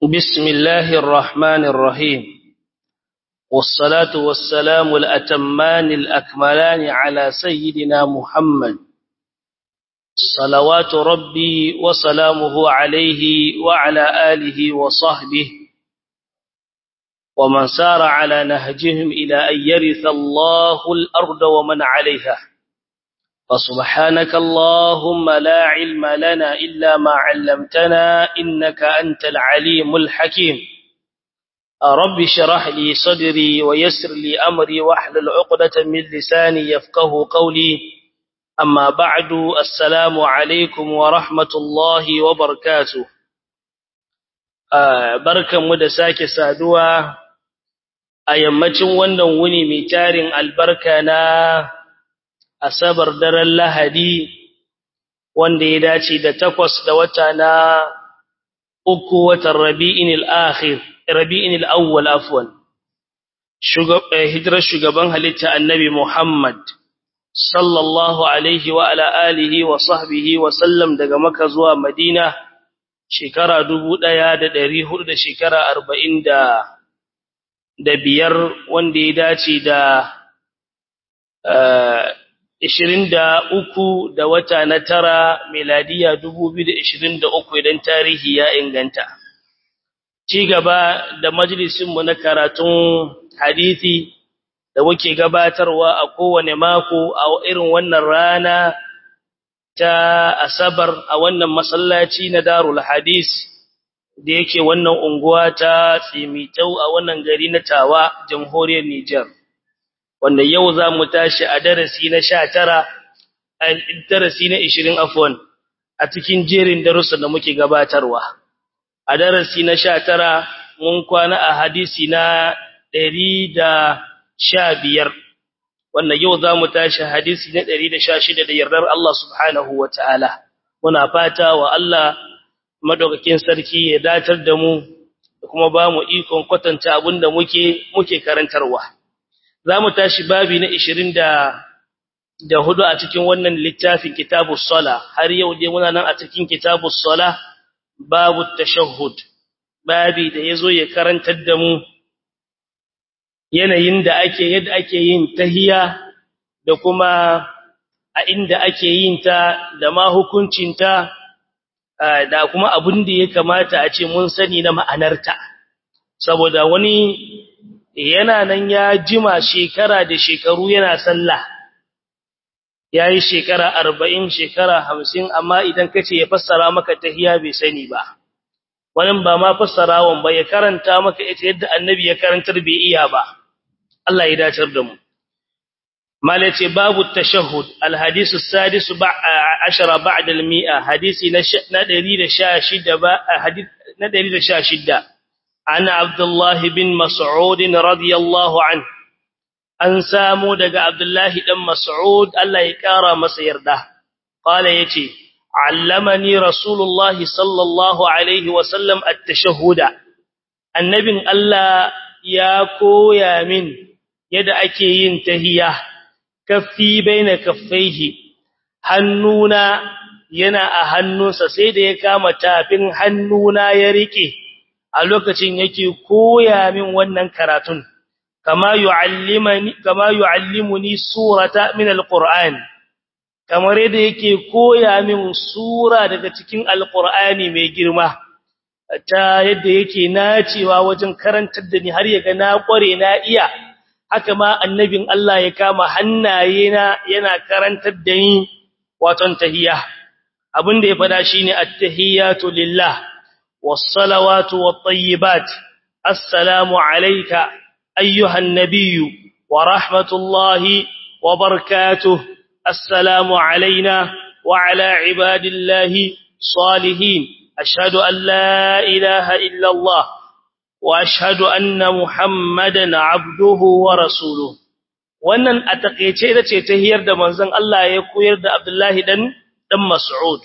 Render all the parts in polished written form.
بسم الله الرحمن الرحيم والصلاة والسلام الأتمان الأكملان على سيدنا محمد صلوات ربي وسلامه عليه وعلى آله وصحبه ومن سار على نهجهم إلى أن يرث الله الأرض ومن عليها فسبحانك اللهم لا علم لنا إلا ما علمتنا إنك أنت العليم الحكيم رب شرح لي صدري ويسر لي أمري واحلل عقدة من لساني يفقه قولي أما بعد السلام عليكم ورحمة الله وبركاته بركة مدساك سادوا أيامتين wannan wuni mai tarin albarka na asabar daren lahadi wanda ya dace da 8 da wata na 3 watan rabi'in al-awwal afwan hijrar shugaban halitta annabi Muhammad sallallahu alaihi wa ala alihi wa sahbihi wa sallam daga Makka zuwa Madina shekara 1400 da shekara 45 wanda ya dace da 23 da wata na 9 miladiya 2023 idan tarihi ya inganta ci gaba da majalisin mu na karatun hadisi da muke gabatarwa a kowane mako a irin wannan rana ta asabar a wannan masallaci na Darul Hadis da yake wannan unguwa ta Tsimitau a wannan gari na Tawa jamhuriyar Niger wanda yau za mu tashi a darasi na 19 darasi na 20 afwan a cikin jerin darussan da muke gabatarwa a darasi na 19 mun kwana a hadisi na 115 wanda yau za mu tashi hadisi na 116 da yardar Allah subhanahu wataala muna fata wa Allah madaukakin sarki ya datar da mu da kuma ba mu ikon kwatanta abinda muke karantarwa za mu tashi babi na 24 a cikin wannan littafin kitabus sala har yau dai muna nan a cikin kitabus sala babu tashahhud babi da yazo ya karantar da mu yanayin da yadda ake yin tahiyya da kuma a inda ake yin ta da ma hukuncin ta da kuma abin da ya kamata a ce mun sani na ma'anarta saboda wani yana nan ya jima shekara da shekaru yana sallah yayi shekara 40 shekara 50 amma idan kace ya fassara maka tahiyya bai sani ba wannan ba ma fassarawan ba ya karanta maka ita yadda annabi ya karantar bai iya ba Allah ya dacar da mu malace babu tashahhud alhadith as-sadis 10 ba'da al-mi'a hadisi na 116 ba hadith na 116 عن عبد الله بن مسعود رضي الله عنه an samu daga Abdullahi dan Mas'ud Allah ya kara masa yarda qala yace allamani rasulullahi sallallahu alaihi wasallam at-tashahhuda annabin Allah ya koya min yadda ake yin tahiyya kaffi baina kaffaihi hannuna yana a hannunsa sai da ya kama tafin hannuna ya rike a lokacin yake koya min wannan karatun kama yu'allimuni surata min alquran kamar yadda yake koya min sura daga cikin alqurani mai girma ta yadda yake nacewa wajen karantar da ni har yaga na kware na iya haka ma annabin Allah ya kama hannayena yana karantar da ni waton tahiyya abinda ya fada shine at-tahiyatu lillah والصلوات والطيبات السلام عليك أيها النبي ورحمة الله وبركاته السلام علينا وعلى عباد الله صالحين أشهد أن لا إله إلا الله وأشهد أن محمدا عبده ورسوله wannan a takeice ita ce tahiyar da manzon Allah ya koyar da Abdullahi dan Mas'ud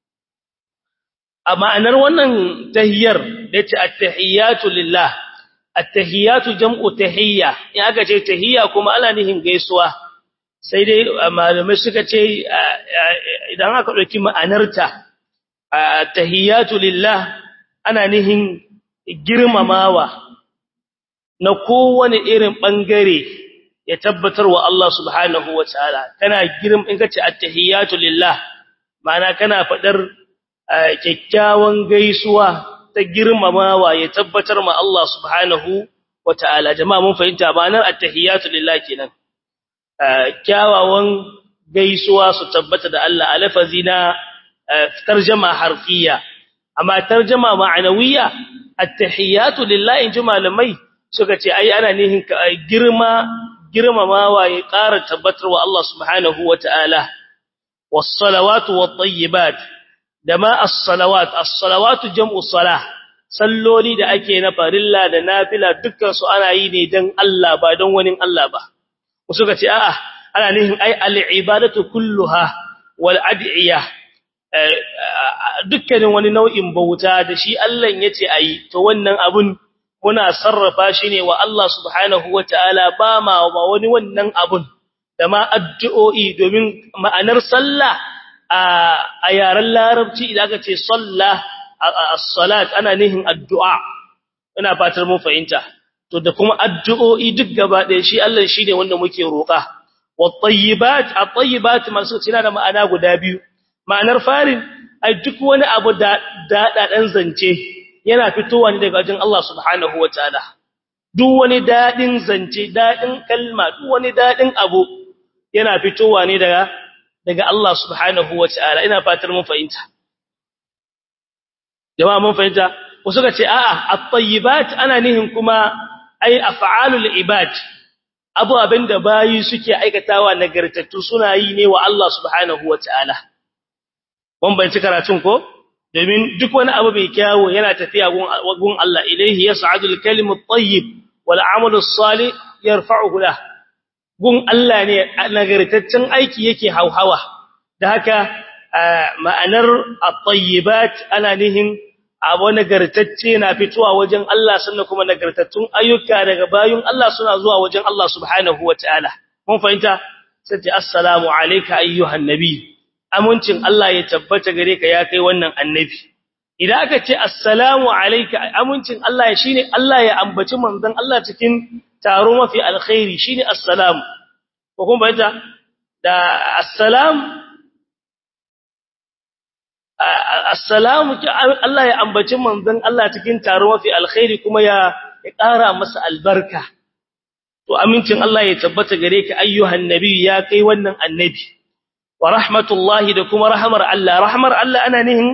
a ma'anar wannan tahiyar da ce at-tahiyatu lillah at-tahiyatu jam'u tahiyya in aka ce tahiyya kuma ana nihin gaisuwa sai dai malamai suka ce idan aka dauki ma'anarta at-tahiyatu lillah ana nihin girmamawa na kowane irin bangare ya tabbatar wa Allah subhanahu wataala kana in kace attahiyatu lillah ma'ana kana fadar kyakkyawan gaisuwa ta girmamawa ya tabbatar ma Allah subhanahu wataala jama'a mun fahimta ma'anar attahiyatu lillah kenan kyawawan gaisuwa su tabbata da Allah a lafazi na tarjuma harfiya amma tarjuma ma'anawiya attahiyatu lillahi in ji malamai suka ce ai ana nihin girmamawa ya ƙara tabbatar wa Allah subhanahu wata'ala was-salawatu wat-tayyibat da ma as-salawatu jam'u salah salloli da ake na farilla da nafila dukkan su ana yi ne dan Allah ba don wani Allah ba suka ce a'a ana nihin ai al-ibadatu kulluha wal ad'iyah dukkanin wani nau'in bauta da shi Allah yace ayi to wannan abun muna sarrafa shi ne wa Allah subhanahu wataala ba ma wani wannan abun da ma addu'o'i domin ma'anar sallah a yaren larabci idan aka ce sallah as-salat ana nihin addu'a ina fatar mun fahimta to da kuma addu'o'i duk gaba ɗaya shi Allah shine wanda muke roƙa wat-tayyibat at-tayyibat masu suna da ma'ana guda biyu ma'anar farin ai duk wani abu da dadan zance yana fitowa ne daga wajen Allah subhanahu wataala duk wani dadin zance dadin kalma duk wani dadin abu yana fitowa ne daga Allah subhanahu wataala ina fatar mun fahimta jama'a mun fahimta wasu ga ce a'a at-tayyibat ana nihin kuma ai af'alul ibad abu abinda bayi suke aikatawa nagartattu suna yi ne wa Allah subhanahu wataala mun bayyana karatun ko domin duk wani abu mai kyawu yana tafiya gun Allah ilaihi yas'adul kalimut tayyib wal 'amalus salih yarfa'uhu lah gun Allah ne nagartaccen aiki yake hauhawa da haka ma'anar at-tayyibat ana nihin abu nagartacce na fitowa wajen Allah sannan kuma nagartattun ayyuka daga bayun Allah suna zuwa wajen Allah subhanahu wataala mun fahimta sai assalamu alayka ayyuhan nabi amincin Allah ya tabbata gare ka ya kai wannan annabi idan aka ce assalamu alayka amincin Allah shine Allah ya ambaci manzon Allah cikin taro mafi alkhairi shine assalamu ko kuma bayyana da assalamu Allah ya ambaci manzon Allah cikin taro mafi alkhairi kuma ya ƙara masa albarka to amincin Allah ya tabbata gare ka ayyuhan nabi ya kai wannan annabi wa rahmatullahi da kuma rahmar Allah ana nihin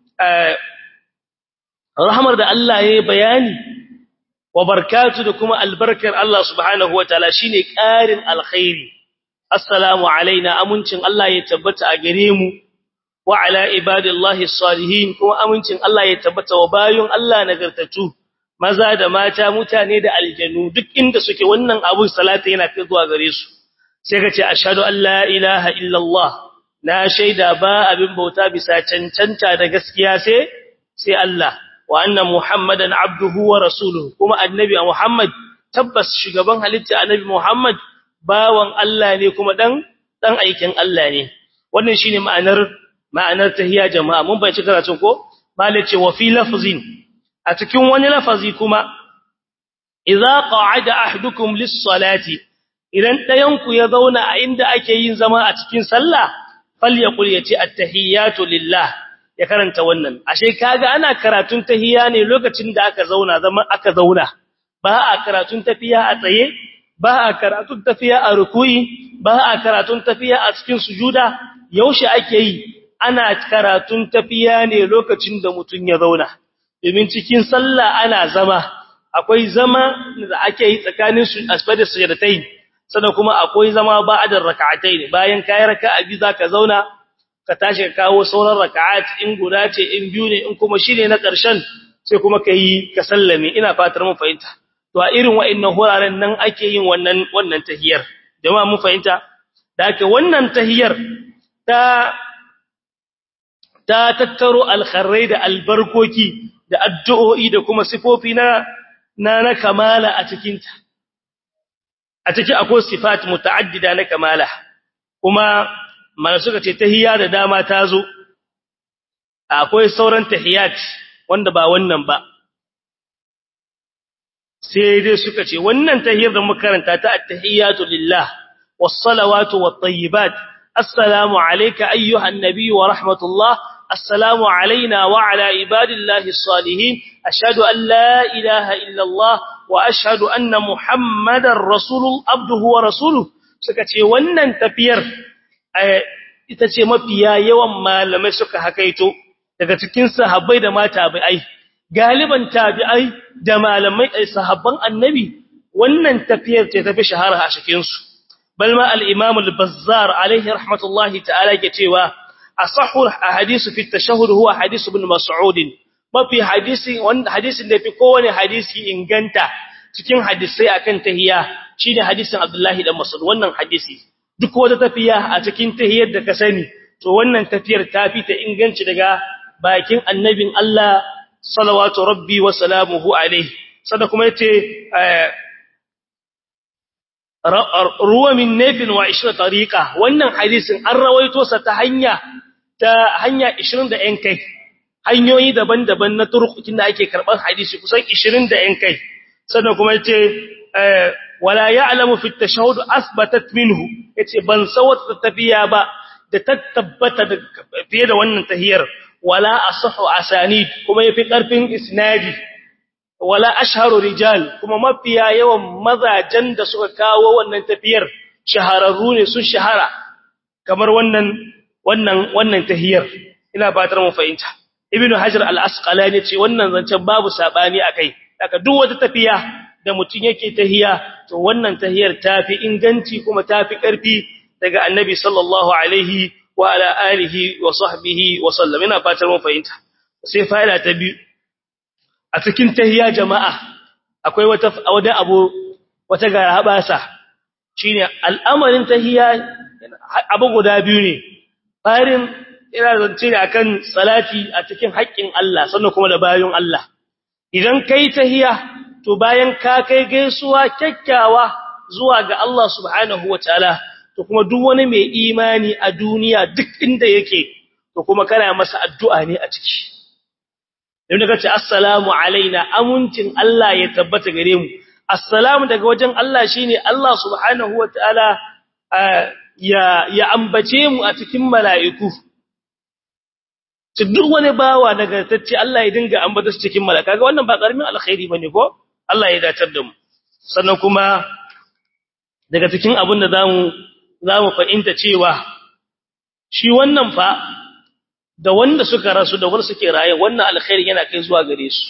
rahmar da Allah ya bayani wa barakatu da kuma albarkar Allah subhanahu wataala shine ƙarin alkhairi assalamu alaina amincin Allah ya tabbata a gare mu wa ala ibadillahi salihin kuma amincin Allah ya tabbata wa bayun Allah nagartatu maza da mata mutane da aljanu duk inda suke wannan abun salata yana kai zuwa gare su sai ka ce ashhadu an la ilaha illallah na shaida ba abin bauta bisa cancanta da gaskiya sai Allah wa anna muhammadan abduhu wa rasuluhu kuma annabi Muhammad tabbas shugaban halitta annabi Muhammad bawan Allah ne kuma dan aikin Allah ne wannan shine ma'anar tahiyya jama'a mun bayyana karatun ko malace wa fi lafzin a cikin wani lafazi kuma idza qa'ada ahadukum lis-salati idan dayanku ya zauna a inda ake yin zama a cikin sallah falyaqul yati at-tahiyyatu lillah ya karanta wannan ashe kaga ana karatun tahiyya ne lokacin da aka zauna ba a karatun tafiya a tsaye ba a karatun tafiya a ruku'i ba a karatun tafiya a cikin sujuda yaushe ake yi ana karatun tafiya ne lokacin da mutun ya zauna domin cikin sallah ana zama akwai zama da ake yi tsakanin asfada sujudatayn sannan kuma akwai zama ba'da rak'atayn bayan kai raka'a bi zaka zauna ka tashi ka kawo sauran raka'at in guda ce in biyu ne in kuma shine na ƙarshen sai kuma kai ka sallame ina fatar mun fahimta to a irin wa'annan huraren nan ake yin wannan tahiyar jama'a mun fahimta da haka wannan tahiyar ta tattaro alkharrai da albarkoki da addu'o'i da kuma sifofi na kamala a cikinta a ciki akwai sifat muta'addida na kamala kuma mana suka ce tahiyya da dama ta zo akwai sauran tahiyyat wanda ba wannan ba sai dai suka ce wannan tahiyar da muka karanta ta at-tahiyatu lillah was-salawatu wat-tayyibat assalamu alayka ayyuhan nabiy wa rahmatullah assalamu alayna wa ala ibadillahi as-salihin ashhadu an la ilaha illa Allah wa ashhadu anna muhammadar abduhu wa rasuluhu suka ce wannan tafiyar ita ce mafiya yawan malamai suka hakaito daga cikin sahabbai da matabi'ai galiban tabi'ai da malamai sahabban annabi wannan tafiyar ce tafi shahara a cikin su bal ma al-imam al-bazzar alayhi rahmatullahi ta'ala ke cewa asahhu ahadithu fi at-tashahhud huwa hadith ibn mas'ud mafi hadisi wanda hadisin da fi kowane hadisi inganta cikin hadisai akan tahiyya shine hadisin abdullahi dan mas'ud wannan hadisi duk wata tafiya a cikin tahiyar da ka sani to wannan tafiyar ta fi ta inganci daga bakin annabin Allah salawatu rabbi wa salamuhu alayhi sada kuma yace ruwa min nafin wa 20 tariqa wannan hadisin an rawaito sa ta hanya 20 da yan kai hanyoyi daban-daban na turuqin da ake karban hadisi kusan 20 da yan kai sada kuma yace wala ya'lamu fi at-tashahhud asbatat minhu yace ban sawata tafiya ba da tabbata fiye da wannan tahiyar wala asahhu asanid kuma yafi karfin isnadi wala ashharu rijal kuma mafiya yawan mazajan da suka kawo wannan tafiyar shahararru ne sun shahara kamar wannan tahiyar ina fatar mu fahimta ibnu hajar al-asqalani ce wannan zancen babu sabani akai haka duk wata tafiya da mutun yake tahiya to wannan tahiyar tafi inganci kuma tafi karfi daga annabi sallallahu alaihi wa ala alihi wa sahbihi wa sallam ina fatar mun fahimta sai fa'ida ta biyu a cikin tahiyya jama'a akwai wata garabasa shine al'amarin tahiyya abu guda biyu ne farin ina zance ne akan salati a cikin haƙƙin Allah sannan kuma da bayin Allah idan kai tahiyya to bayan ka kai gaisuwa kyakkyawa zuwa ga Allah subhanahu wataala to kuma duk wani mai imani a duniya duk inda yake to kuma kana masa addu'a ne a ciki idan ka ce assalamu alaina amincin Allah ya tabbata gare mu assalamu daga wajen Allah shine Allah subhanahu wataala ya ambace mu a cikin mala'iku duk wani bawa daga tacce Allah ya dinga ambata su cikin malaka kaga wannan ba karamin alkhairi bane ko Allah ya datar da mu sannan kuma daga cikin abin da zamu fahimta cewa shi wannan fa da wanda suka rasu da wanda suke raye wannan alkhairi yana kai zuwa gare su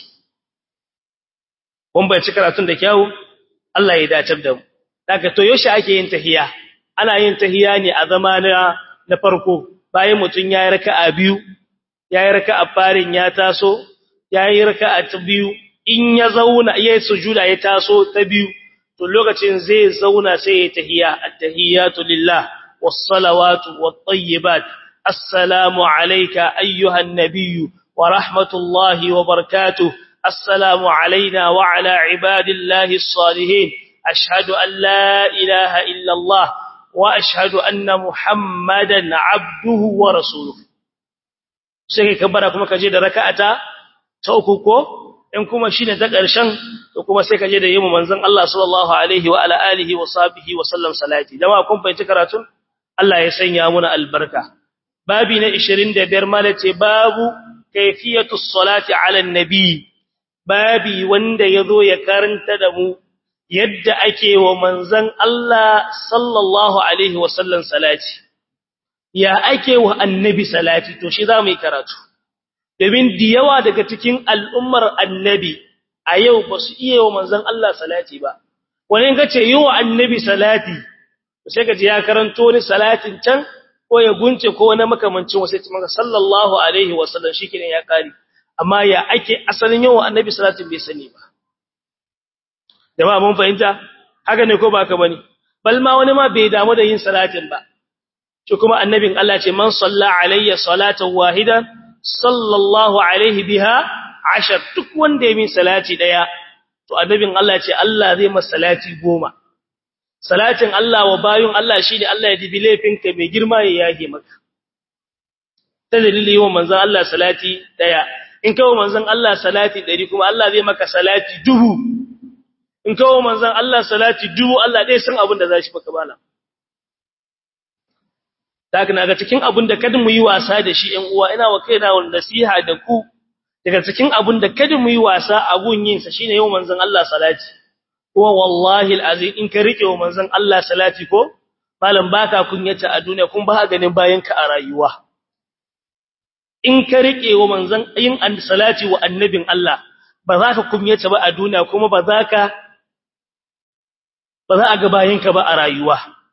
kun bai ci karatun da kyau Allah ya datar da mu daga to yaushe ake yin tahiyya ana yin tahiyya ne a zamana na farko bayan mutun yayi raka'a biyu yayi raka'a farin ya taso yayi raka'a ta biyu in ya zauna yayi sujuda ya taso ta biyu to lokacin zai zauna sai ya tahiyya at-tahiyatu lillah was-salawatu wat-tayyibat assalamu alayka ayyuhan nabiyyu wa rahmatullahi wa barakatuh assalamu alayna wa ala ibadillahi as-salihin ashhadu an la ilaha illa Allah wa ashhadu anna muhammadan abduhu wa rasuluhu sai ka bara kuma kaje da raka'ata ta uku ko in kuma shine ta ƙarshen to kuma sai kaje da yimu manzon Allah sallallahu alaihi wa ala alihi wa sahbihi wa sallam salati jama'a kun fahimci karatun Allah ya sanya muna albarka babi na 25 malace babu kayfiyatus salati ala nabi babi wanda yazo ya karanta da mu yadda ake wa manzon Allah sallallahu alaihi wa sallam salati ya ake wa annabi salati to shi zamu yi karatu domin diyawa daga cikin al'ummar annabi a yau ba su iya wa manzon Allah salati ba wani gace yi wa annabi salati sai gaji ya karanto ni salatin can ko ya gunce ko wani makamancin wasu ce maka sallallahu alaihi wasallam shikenan ya kare amma ya ake asalin yawan annabi salatin bai sani ba jama'a mun fahimta haka ne ko ba ka bane bal ma wani ma bai damu da yin salatin ba shi kuma annabin Allah ce man salla alayya salatan wahida sallallahu alaihi biha 10 duk wanda ya min salati daya to annabin Allah ce Allah zai masa salati 10 salatin Allah wa bayun Allah shine Allah ya dibi laifinka mai girma ya yage maka ta dalili yawan manzon Allah salati daya in kai manzon Allah salati 100 kuma Allah zai maka salati 1000 in kawo manzon Allah salati dubu Allah dai san abin da zashi baka bala daga naga cikin abin da kada mu yi wasa da shi ƴan uwa ina wa kaina wannan nasiha da ku daga cikin abin da kada mu yi wasa a gun yin sa shine yau manzon Allah salati kuma wallahi alazim in ka rike wa manzon Allah salati ko malam baka kunyata a duniya kun ba ganin bayan ka a rayuwa in ka rike wa manzon yin salati wa annabin Allah ba za ka kunyata ba a duniya kuma ba za a ga bayan ka ba a rayuwa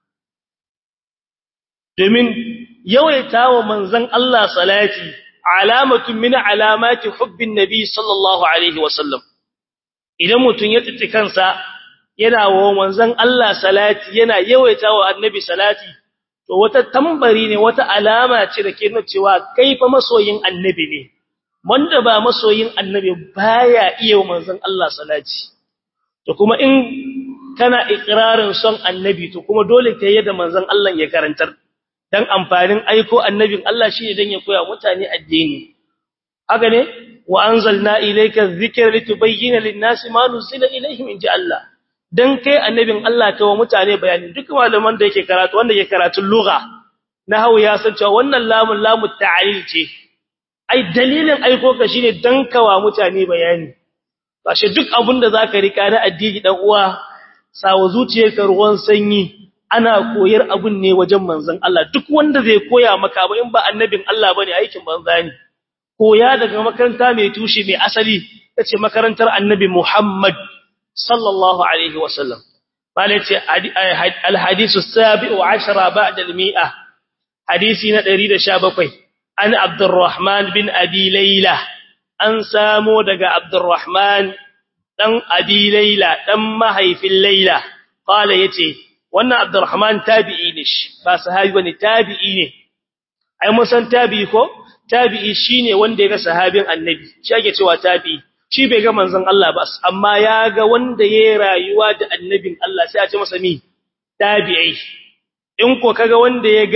domin yawaita wa manzon Allah salati alamatun min alamati hubbin nabi sallallahu alaihi wasallam idan mutun ya tsitti kansa yana wa manzon Allah salati yana yawaita wa annabi salati to wata tambari ne wata alama ce da ke nuna cewa kai fa masoyin annabi ne wanda ba masoyin annabi baya iya wa manzon Allah salati to kuma in kana ikrarin son annabi to kuma dole kai yadda manzon Allah ya karantar dan amfanin aiko annabin Allah shi dan ya koya mutane addini haka ne wa anzalna ilayka dhikra litubayyana lin-nasi ma nuzila ilayhim inja Allah dan kai annabin Allah kai wa mutane bayani duk malaman da yake karatu wanda yake karatun lugha nahwu ya san cewa wannan lamu ta'lil ce ai dalilin aiko ka shine dan kawa mutane bayani kashe duk abinda zaka rika na addini dan uwa sawa zuciyarka ruwan sanyi ana koyar abun ne wajen manzon Allah duk wanda zai koya maka ba in ba annabin Allah bane aikin banza ne koya daga makaranta mai tushe mai asali tace makarantar annabi Muhammad sallallahu alaihi wasallam bale ce al-hadithu as-sabi'u 'ashara ba'da al-mi'ah hadisi na 117 an Abdurrahman bin Abi Layla an samo daga Abdurrahman dan Abi Layla dan mahaifin Layla qala yace wannan Abdurrahman tabi'i ne ba sahabi bane tabi'i ne ai mun san tabi'i ko tabi'i shine wanda ya ga sahabin annabi shi ake cewa tabi'i shi bai ga manzon Allah ba amma ya ga wanda yayi rayuwa da annabin Allah sai a ce masa mi tabi'i in ko kaga wanda ya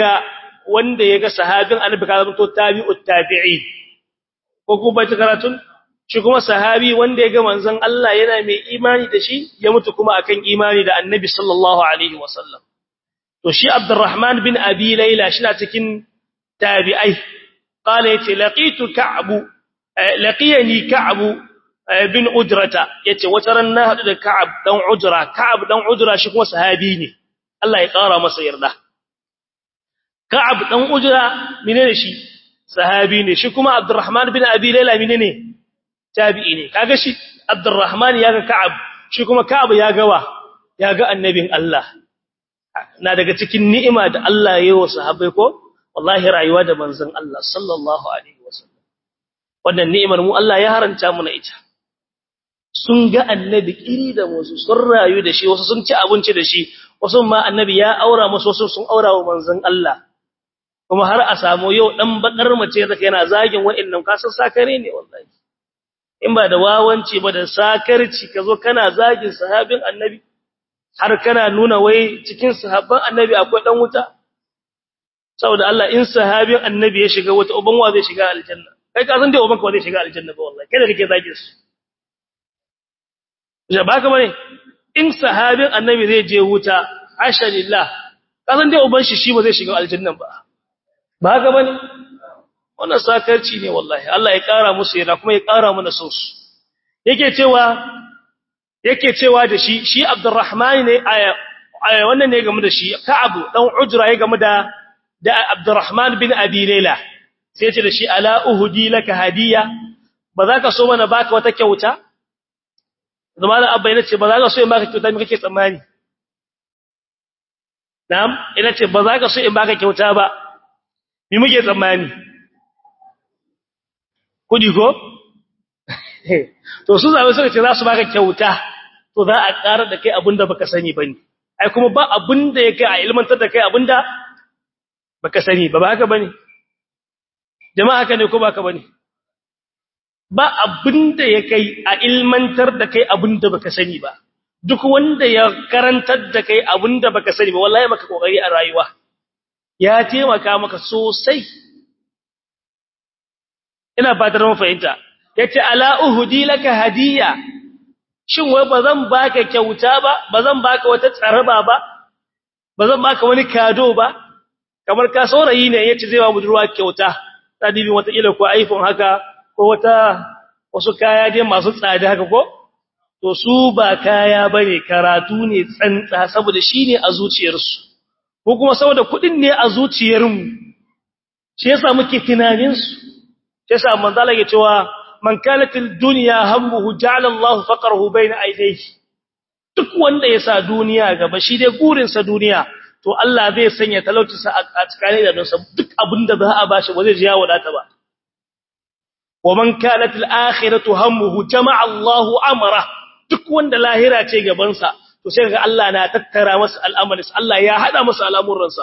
ga sahabin annabi ka zama to tabi'ut tabi'i ko kuma ta karatun shi kuma sahabi wanda ya ga manzon Allah yana mai imani da shi ya mutu kuma akan imani da annabi sallallahu alaihi wasallam to shi Abdurrahman bin Abi Layla shi na cikin tabi'ai qala yace laqiyani Ka'b bin Ujrata yace wata ran na hadu da Ka'b dan Ujra shi kuma sahabi ne Allah ya kara masa yarda Ka'b dan Ujra menene shi sahabi ne shi kuma Abdurrahman bin Abi Layla menene tabi'i ne kaga shi Abdurrahman yaga Ka'b shi kuma Ka'b yaga annabin Allah na daga cikin ni'ima da Allah ya yi wa sahabbai ko wallahi rayuwa da manzon Allah sallallahu alaihi wasallam wannan ni'imar mu Allah ya haranta mu na ita sun ga annabi kiri da wasu sun rayu da shi wasu sun ci abinci da shi wasu ma annabi ya aura musu wasu sun aura wa manzon Allah kuma har a samu yau dan bakar mace da yana zagin wa'annan kasan sakare ne wallahi in ba da wawanci ba da sakarci kazo kana zagin sahabin annabi har kana nuna wai cikin sahabban annabi akwai dan wuta saboda Allah in sahabin annabi ya shiga wata uban wa zai shiga aljanna kai ka san dai uban ka zai shiga aljanna ba wallahi kai da kake zagin su ja baka bane in sahabin annabi zai je wuta ashalillah ka san dai uban shi ba zai shiga aljanna ba ba haka bane wannan sakarci ne wallahi Allah ya kara musu yana kuma ya kara mana son su yake cewa da shi Abdurrahman ne wannan ne game da shi Ka'ab dan Ujra ya game da Abdurrahman bin Abi Layla sai ya ce da shi ala uhdi laka hadiya ba za ka so mana baka wata kyauta zamanin abba yana ce ba za ka so in baka kyauta me kake tsammani na'am ina ce ba za ka so in baka kyauta ba me muke tsammani kudi ko to su zabe suka ce za su baka kyauta to za a ƙara da kai abinda baka sani bane ai kuma ba abinda yake a ilmantar da kai abinda baka sani ba haka bane jama'a haka ne ko baka bane ba abinda yake a ilmantar da kai abinda baka sani ba duk wanda ya karantar da kai abinda baka sani ba wallahi maka kokari a rayuwa ya taimaka maka sosai ina fatar mun fahimta yace ala uhdi laka hadiya shin wai bazan baka kyauta ba bazan baka wata tsaraba ba bazan baka wani kado ba kamar ka saurayi ne yace zai ba budurwa kyauta tadibin wata kila ko iPhone haka ko wata wasu kaya dai masu tsada haka ko to su ba kaya bane karatu ne tsantsa saboda shine a zuciyarsu ko kuma saboda kudin ne a zuciyarmu shi yasa muke tunanin su shi yasa manzo Allah ya cewa man kanatil dunya hammuhu ja'ala Allahu faqrahu bayna aydayhi duk wanda yasa duniya gaba shi dai gurin sa duniya to Allah zai sanya talaucinsa a tsakanin da sa duk abinda za a bashi ba zai ji ya wadata ba wa man kanatil akhiratu hammuhu jama'a Allahu amra duk wanda lahira ce gaban sa to sai ga Allah na tattara masa al'amarin Allah ya hada masa al'amuransa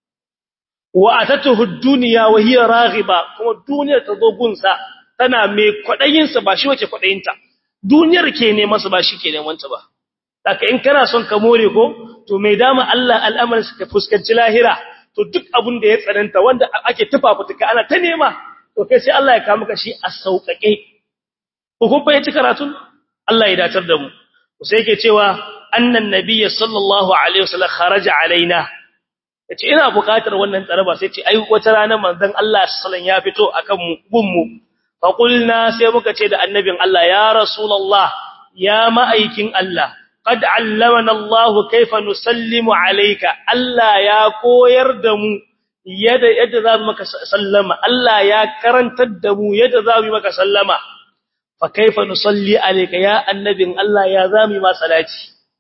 wa atatuhu ad-dunya wa hiya raghiba kuma duniyar ta zo gunsa tana mai kwadayin sa ba shi wace kwadayinta duniyar ke ne masa ba shi ke neman ta ba haka in kana son ka more ko to mai dama Allah al'amarin ka fuskanci lahira to duk abin da ya tsananta wanda ake tufafutuka ana ta nema to kai sai Allah ya kawo maka shi a sauƙaƙe ko kun fahimci karatun Allah ya datar da mu sai yake cewa annan nabiyyi sallallahu alaihi wasallam kharaja alaina yace ina buƙatar wannan tsaraba sai ce ai wata rana manzon Allah sallallahu ya fito akan mu gunmu fa qulna sai muka ce da annabin Allah ya rasulullah ya ma'aikin Allah qad allamana Allah kayfa nusallimu alayka Allah ya koyar da mu yadda za mu maka sallama Allah ya karantar da mu yadda za mu maka sallama fa kayfa nusalli alayka ya annabin Allah ya zami ma salati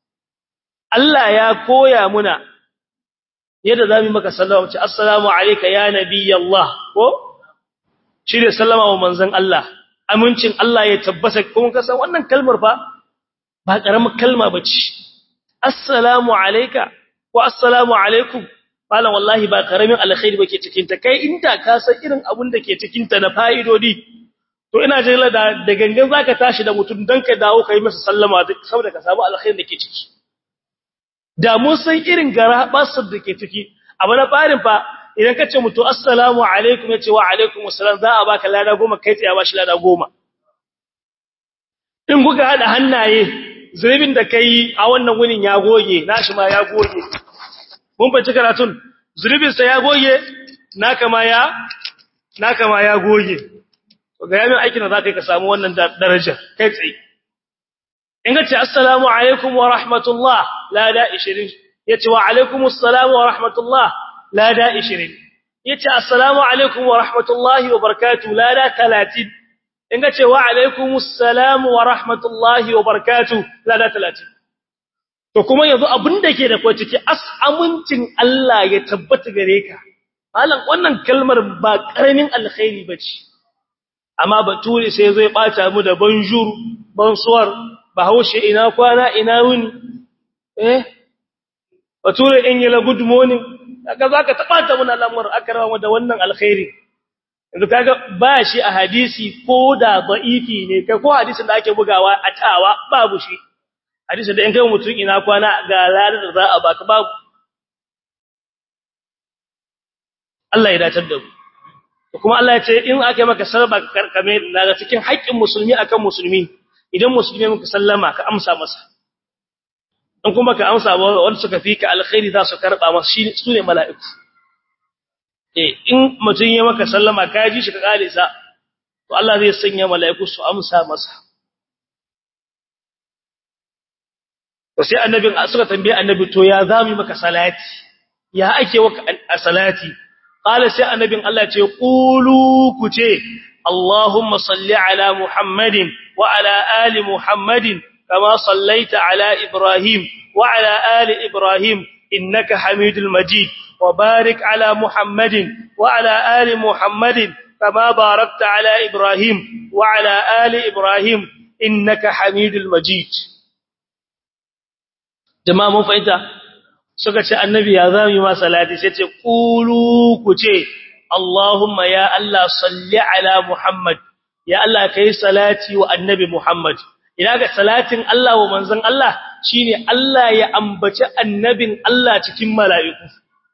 Allah ya koya muna yadda zamu maka sallama ce assalamu alayka ya nabiyallah ko shi ne sallama wa manzon Allah amincin Allah ya tabbata kun kasan wannan kalmar fa ba karamar kalma bace assalamu alayka wa assalamu alaikum malam wallahi ba karamin alkhairi bake cikin ta kai inda ka san irin abun da ke cikin ta na fa'idodi to ina jira da gangan zaka tashi da mutum dan ka dawo kai masa sallama saboda ka samu alkhairin da ke ciki da mun san irin garabasar da ke ciki abu na farin fa idan ka ce mutu assalamu alaikum yace wa alaikum assalam za a baka lada 10 kai tsaya ba shi lada 10 in kuka hada hannaye zunubin da kai a wannan gunin ya goge nashi ma ya goge mun bace karatun zunubin sa ya goge naka ma ya goge to ga yamin aikin da zaka yi ka samu wannan darajar kai tsaye in ka ce assalamu alaikum wa rahmatullah lada 20 yace wa alaikum assalam wa rahmatullah lada 20 yace assalamu alaikum wa rahmatullahi wa barakatuh lada 30 in ka ce wa alaikum assalam wa rahmatullahi wa barakatuh lada 30 to kuma yanzu abinda ke da kai ciki amincin Allah ya tabbata gare ka malam wannan kalmar ba karamin alkhairi bace amma bature sai zo ya bata mu da bonjour bonsoir bahaushe ina kwana ina wuni bature in yi la good morning kaga zaka tabata mun al'amur akrama da wannan alkhairi yanzu kaga ba shi a hadisi ko da da'ifi ne kai ko hadisin da ake bugawa a tawa babu shi hadisin da in kai mutun ina kwana ga ladar da za a baka babu Allah ya dace da mu kuma Allah ya ce in aka maka sarba karkame daga cikin haƙƙin musulmi akan musulmi idan musulmi muka sallama ka amsa masa in kuma ka amsa wanda suka fi ka alkhairi za su karba masa shi sune mala'iku in mutun ya maka sallama ka ji shi ka kale sa to Allah zai sanya mala'iku su amsa masa to sai annabin suka tambaye annabi to ya zami maka salati ya ake waka salati qala sai annabin Allah ce qulu ku ce Allahumma salli ala Muhammadin wa ala ali Muhammadin kama sallaita ala Ibrahim wa ala ali Ibrahim innaka Hamidul Majid wa barik ala Muhammadin wa ala ali Muhammadin kama barakta ala Ibrahim wa ala ali Ibrahim innaka Hamidul Majid jama'a mun fahimta suka ce annabi ya zami ma salati sai ce qulu ku ce Allahumma ya Allah salli ala Muhammad ya Allah kai salati wa annabi Muhammad ina ga salatin Allah wa manzon Allah shine Allah ya ambaci annabin Allah cikin mala'iku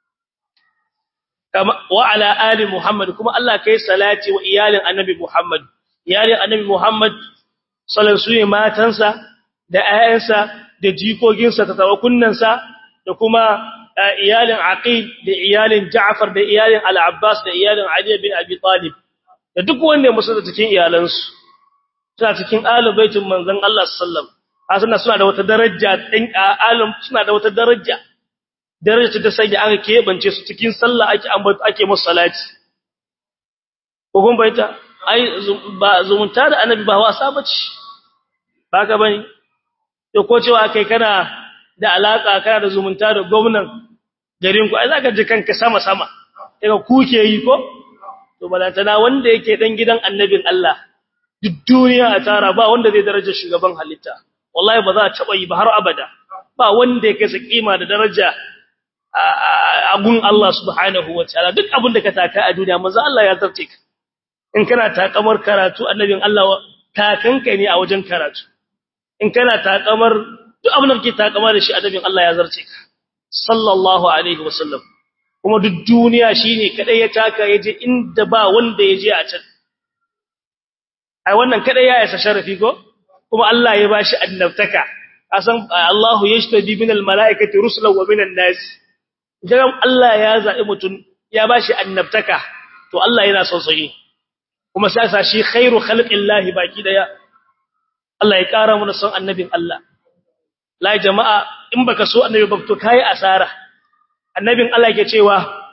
kama wa ala ali Muhammad kuma Allah kai salati wa iyalin annabi Muhammad iyalin annabi Muhammad sallallahu alaihi matansa da ayyansa da jikokinsa ta tawakunnansa da kuma iyalin Aqil da iyalin Ja'far da iyalin Al-Abbas da iyalin Ali bin Abi Talib da duk wanda musu cikin iyalansu suna cikin ahlul baitin manzon Allah sallallahu alaihi wasallam suna da wata daraja din alim suna da wata daraja ta sanya aka kebance su cikin sallah ake musu salati ko kun baita ai ba zumunta da annabi ba wasa bace ba ka bane to ko cewa kai kana da alaka kana da zumunta da gwamnan garin ku ai zaka ji kanka sama daga kuke yi ko to balantana wanda yake dan gidan annabin Allah duk duniya a tara ba wanda zai daraja shugaban halitta wallahi ba za a taba yi ba har abada ba wanda yake sa kima da daraja a gun Allah subhanahu wataala duk abin da ka taka a duniya manzo Allah ya zarce ka in kana takamar karatu annabin Allah kakanka ne a wajen karatu in kana takamar duk abin da kake takamar da shi annabin Allah ya zarce ka sallallahu alaihi wasallam kuma duk duniya shine kadai ya taka yaje inda ba wanda yaje a can ai wannan kadai ya isa sharafi ko kuma Allah ya bashi annabtaka asan Allahu yashtabi minal malaikati rusulan wa minan nas idan Allah ya zabi mutun ya bashi annabtaka to Allah yana son sai kuma sai sa shi khairu khalqillahi baki daya Allah ya kara mana son annabin Allah la jama'a in baka so annabi ba to kai asara annabin Allah yake cewa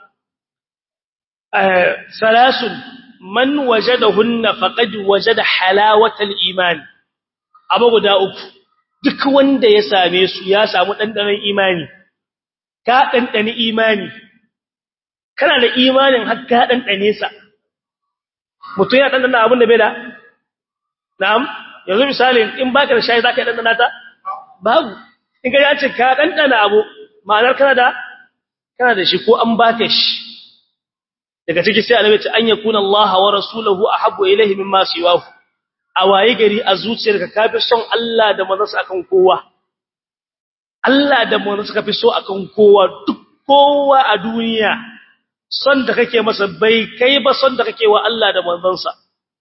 salasun man wajadahunna faqad wajada halawatal iman abu guda uku duk wanda ya same su ya samu dandanan imani ka dandani imani kana da imanin har ka dandane sa mutum ya dandana abin da bai da na'am yanzu misali in baka da shayi zaka dandana ta babu in ga ya ce ka dandana abu ma'anar kana da shi ko an baka shi daga ciki sai annabi ce an yakuna Allah wa rasuluhu ahabbu ilayhi mimma siwahu awaye gari a zuciyarka kafi son Allah da manzon akan kowa Allah da manzon kafi so akan kowa duk kowa a duniya son da kake masa bai kai ba son da kake wa Allah da manzon sa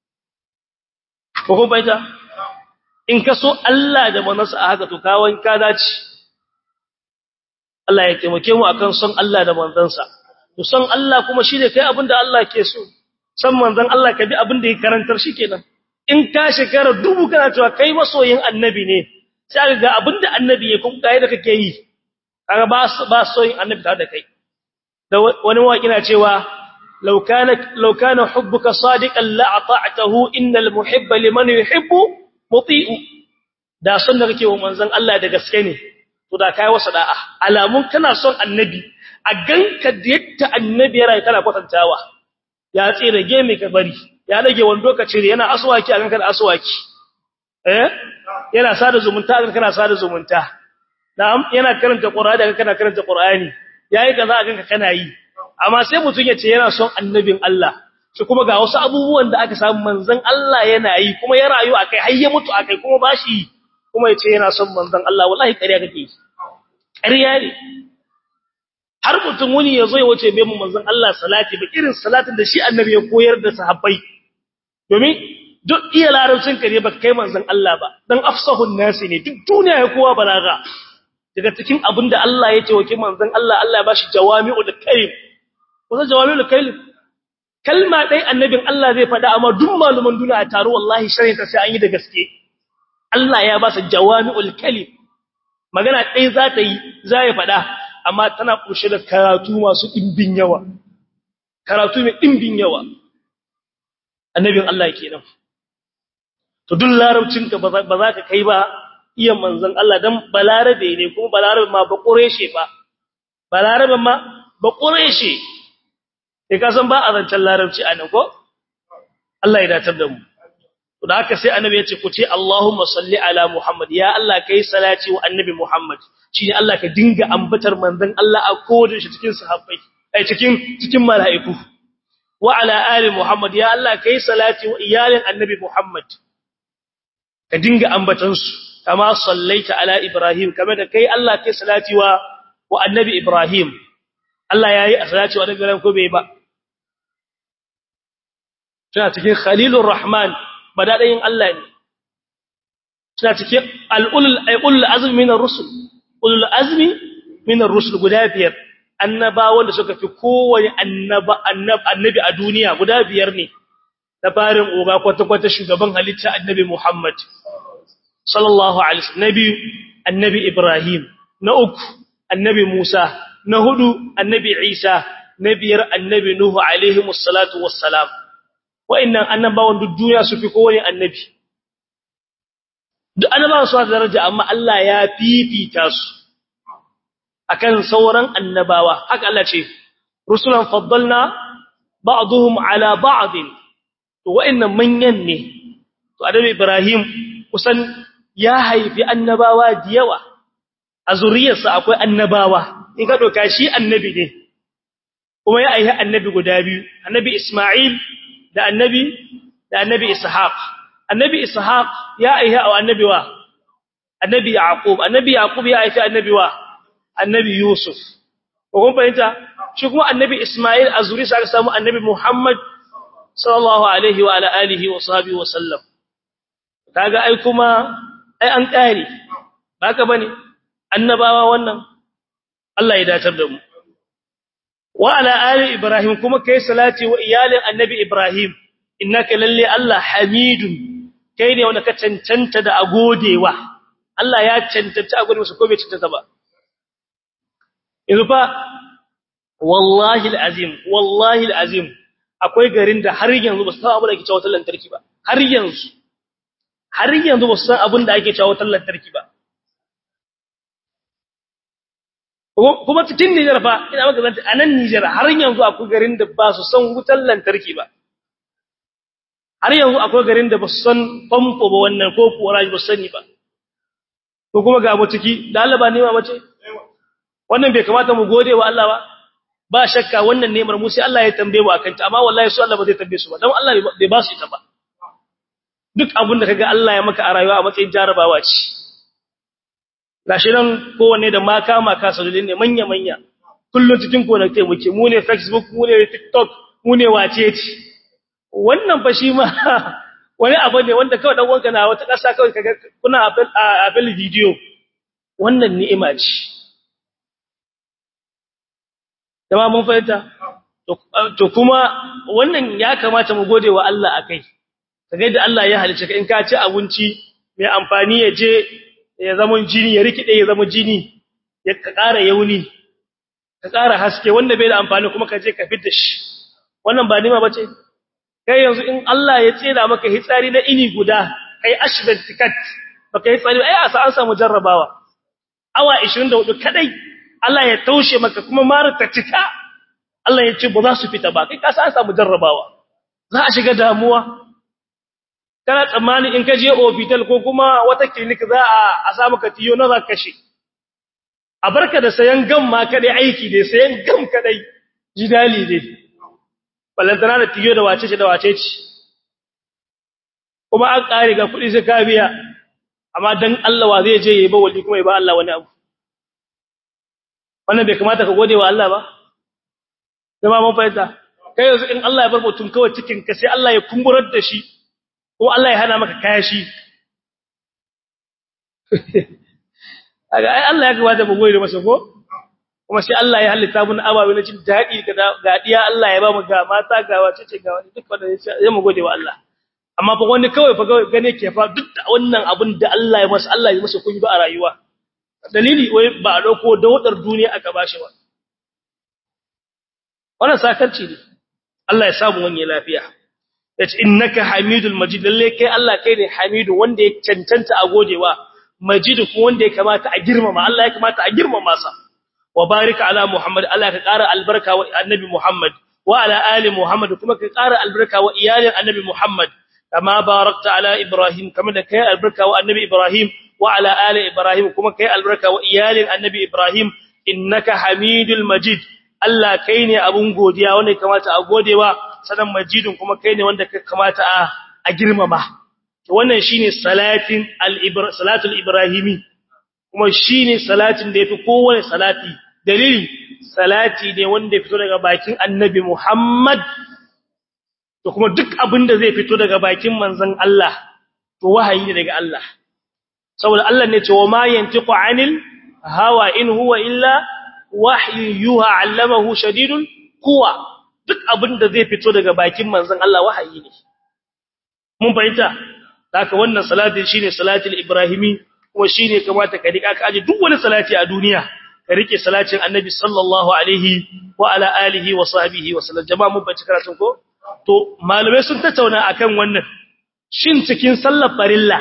ko baita in ka so Allah da manzon sa haka to kawai ka dace Allah ya taimake mu akan son Allah da manzon sa to son Allah kuma shine kai abinda Allah ke so san manzon Allah ka bi abinda ya karantar shikenan in ka shekara dubu kana cewa kai masoyin annabi ne sai ga abinda annabi ya kuma kai da kake yi kaga ba soyin annabi tare da kai da wani waki na cewa law kana hubbuka sadiqan la ata'tahu innal muhibba liman yuhibbu muti'u da son da kake wa manzon Allah da gaske ne to da kai wasa da'a alamun kana son annabi a ganka da yadda annabi ya rayu kana kwatantawa ya tsire geme ka bari ya rage wando ka cire yana aswaki a ganka da aswaki yana sada zumunta a ganka kana sada zumunta na'am yana karanta qur'ani a ganka kana karanta qur'ani yayi kaza a ganka kana yi amma sai mutun ya ce yana son annabin Allah shi kuma ga wasu abubuwan da aka samu manzon Allah yana yi kuma ya rayu akai har ya mutu akai kuma bashi kuma ya ce yana son manzon Allah wallahi ƙarya kake ƙarya ne har mutum wani ya zo ya wuce bai mu manzon Allah salati ba irin salatin da shi annabi ya koyar da sahabbai domin duk iya larabcin ka ne ba kai manzon Allah ba dan afsahun nasi ne duk duniya ya kowa balaga daga cikin abinda Allah ya ce wa kin manzon Allah Allah ya bashi jawami'ul kalim wannan jawami'ul kalim kalma dai annabin Allah zai faɗa amma duk maluman duniya a taro wallahi sharhin ta sai an yi da gaske Allah ya ba sa jawami'ul kalim magana dai za ta yi za ya faɗa amma tana kunshe da karatu masu dimbin yawa karatu mai dimbin yawa annabin Allah kenan to duk larabcinka ba za ka kai ba iya manzon Allah dan balarabe ne kuma balarabe ma ba kureshe ba balarabe ma ba kureshe sai ka san ba a zancen larabci anan ko Allah ya datar da mu to da haka sai annabi ya ce ku ce Allahumma salli ala Muhammad ya Allah kai salati wa annabi Muhammad shine Allah ka dinga ambatar manzon Allah a kodin shi cikin sahabbai ai cikin mala'iku wa ala ali Muhammad ya Allah kai salati wa iyalin annabi Muhammad ka dinga ambatan su kama sallaita ala Ibrahim kamar da kai Allah kai salati wa annabi Ibrahim Allah yayi salati wa annabi Ibrahim ko bai ba tana cikin Khalilur Rahman badadayin Allah ne suna cikin ulul azmi minar rusul ulul azmi minar rusul guda biyar annabawan da suka fi kowane annabi a duniya guda biyar ne da farin uba kwata-kwata shugaban halitta annabi Muhammad sallallahu alaihi wasallam nabi annabi Ibrahim na uku annabi Musa na hudu annabi Isa na biyar annabi Nuhu alaihi wassalatu wassalam wa'annan annabawan duk duniya su fi kowane annabi duk annabawan su da daraja amma Allah ya fifita su akan sauran annabawa haka Allah ce rusulan faddalna ba'dhum ala ba'd to wa'annan manyan ne to annabi Ibrahim kusan ya haifi annabawa da yawa a zuriyarsa akwai annabawa in ka doka shi annabi ne kuma ya aihi annabi guda biyu annabi Isma'il da annabi Ishaq annabi Ishaq ya aihi annabi wa annabi Yaqub ya aihi annabi wa annabi Yusuf ko kun fahimta shi kuma annabi Isma'il a zuriyarsa aka samu annabi Muhammad sallallahu alaihi wa ala alihi wa sahbihi wa sallam kaga ai kuma ai an kare baka bane annabawa wannan Allah ya datar da mu wa ala ali ibrahim kuma kai salati wa iyalin annabi ibrahim innaka lalle Allah hamidun kai ne wanda ka cancanta da agodewa Allah ya cancanta agode musu ko bai cancanta ba yanzu fa wallahi alazim akwai garin da har yanzu ba su san abin da ake cewa wutar lantarki ba har yanzu ba su san abin da ake cewa wutar lantarki ba kuma cikin Nijar fa ina maka zanta anan Nijar har yanzu akwai garin da ba su san wutar lantarki ba har yanzu akwai garin da ba su san famfo ba wannan ko forage ba su sani ba ko kuma ga abu ciki da Allah ba nema mace wannan bai kamata mu gode wa Allah ba shakka wannan nemar mu sai Allah ya tambaye mu akan ta amma wallahi su Allah ba zai tambaye su ba dan Allah bai ba su ita ba duk abin da kaga Allah ya maka a rayuwa a matsayin jarabawa ce gashi nan kowanne da maka salulin ne manya kullun cikin connect muke mu ne Facebook mu ne TikTok mu ne wacece wannan fa shi ma wani abu ne wanda kawai dan wanka na wata kasa kawai kaga kuna a video wannan ni'ima ce dama mun fahimta to kuma wannan ya kamata mu gode wa Allah akai kaga da Allah ya halice ka in ka ci abinci mai amfani ya je ya zama jini ya rikide ya zama jini ya ƙara yauni ka ƙara haske wanda bai da amfani kuma ka je ka fitar shi wannan ba nima bace kai yanzu in Allah ya tsira maka hitsari na ini guda kai ashdan tikat baka hitsari ai asa an samu jarrabawa awa 24 kadai Allah ya taushe maka kuma mara ta cika Allah ya ce ba za su fita ba kai ka san samu jarrabawa za a shiga damuwa kana tsammani in ka je hospital ko kuma wata clinic za a samu ka tiyo na za ka kashe a barka da sayan gam ma kadai aiki dai sayan gam kadai jidali dai ballantana da tiyo da wace ce kuma an kare ga kudi sai ka biya amma dan Allah wa zai je yayi ba wali kuma yayi ba Allah wani abu wannan bai kamata ka gode wa Allah ba kuma mun fahimta kai yanzu in Allah ya bar mutum kawai cikin ka sai Allah ya kumburar da shi ko Allah ya hana maka kayashi aga ai Allah ya gabata mu gode masa ko kuma sai Allah ya halitta mun ababe na jin dadi ga diya Allah ya ba mu ga mata ga wace ce ga wani duk wanda ya mu gode wa Allah amma fa wani kawai fa gane ke fa duk wannan abin da Allah ya masa Allah ya masa kun ba a rayuwa dalili wai ba a dauko daudar duniya aka bashi ba wannan sakarci ne Allah ya samu wani lafiya yace innaka hamidul majid lalle kai Allah kai ne hamidu wanda ya cancanta a godewa majid kuma wanda ya kamata a girmama Allah ya kamata a girmama sa wa barika ala muhammad Allah ka ƙara albarka wa annabi muhammad wa ala ali muhammad kuma ka ƙara albarka wa iyalin annabi muhammad kama barakta ala ibrahim kama da kai albarka wa annabi ibrahim wa ala ali ibrahim kuma kai albarka wa iyalin annabi ibrahim innaka hamidul majid Allah kai ne abun godiya wanda ya kamata a godewa sanan majidin kuma kai ne wanda ka kamata a girmama wannan shine salatul ibrahimi kuma shine salatin da yafi kowane salati dalili salati ne wanda ya fito daga bakin annabi Muhammad to kuma duk abin da zai fito daga bakin manzon Allah to wahayi ne daga Allah saboda Allah ne ce wa ma yantiqu anil hawa in huwa illa wahyu yuha allamahu shadidul quwa duk abinda zai fito daga bakin manzon Allah wahayi ne mun fahimta haka wannan salati shine salatul ibrahimi kuma shine kamata ka rika ka aje duk wani salati a duniya ka rike salatin annabi sallallahu alaihi wa ala alihi wa sahbihi wa sallam jama'a mun bace karatun ko to malamai sun tattauna akan wannan shin cikin sallar farilla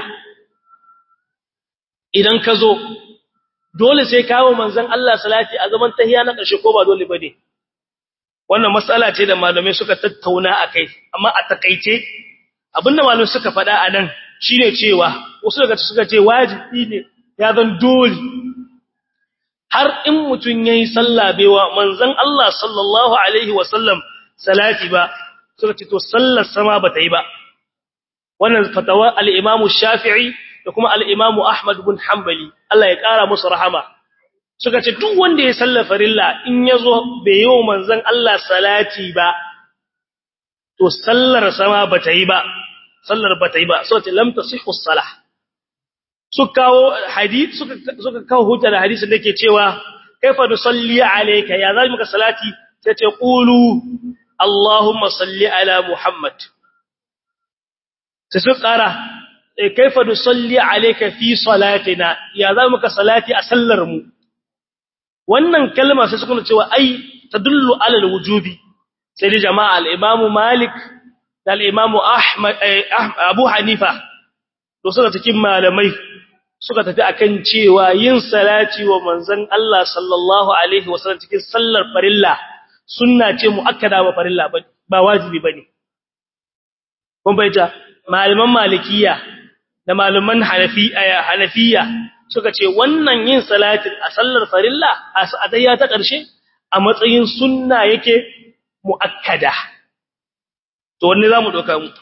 idan ka zo dole sai kawo manzon Allah salati a zaman tahiyya na ƙarshe ko ba dole bane wannan mas'ala ce da malamai suka tattauna akai amma a takeice abinda malamai suka faɗa anan shine cewa wasu daga suka ce wajibi ne ya zan dole har in mutun yayi sallah baiwa manzon Allah sallallahu alaihi wasallam salati ba suka ce to sallar sama bata yi ba wannan fatawa al-Imam Shafi'i da kuma al-Imam Ahmad ibn Hanbali Allah ya kara musu rahama suka ce duk wanda ya salla farilla in yazo bai yi manzon Allah salati ba to sallar sama bata yi ba so ce lam tasihhu as-salah su kawo hadisi suka kawo hujja da hadisin da yake cewa kaifa nusalli alayka ya zai muka salati sai ce qulu Allahumma salli ala Muhammad sai su kara kaifa nusalli alayka fi salatina ya zai muka salati a sallar mu wannan kalma sai suka cewa ai tadullu ala alwujubi sai da jama'a al-Imam Malik da al-Imam Ahmad Abu Hanifa to suka cikin malamai suka tafi akan cewa yin salati wa manzon Allah sallallahu alaihi wasallam cikin sallar farilla sunna ce muakkada wa farilla ba wajibi bane kun bayyana malaman malikiya da malaman hanafiya suka ce wannan yin salatin a sallar farilla a adayya ta ƙarshe a matsayin sunna yake muakkada to wanne zamu doka mu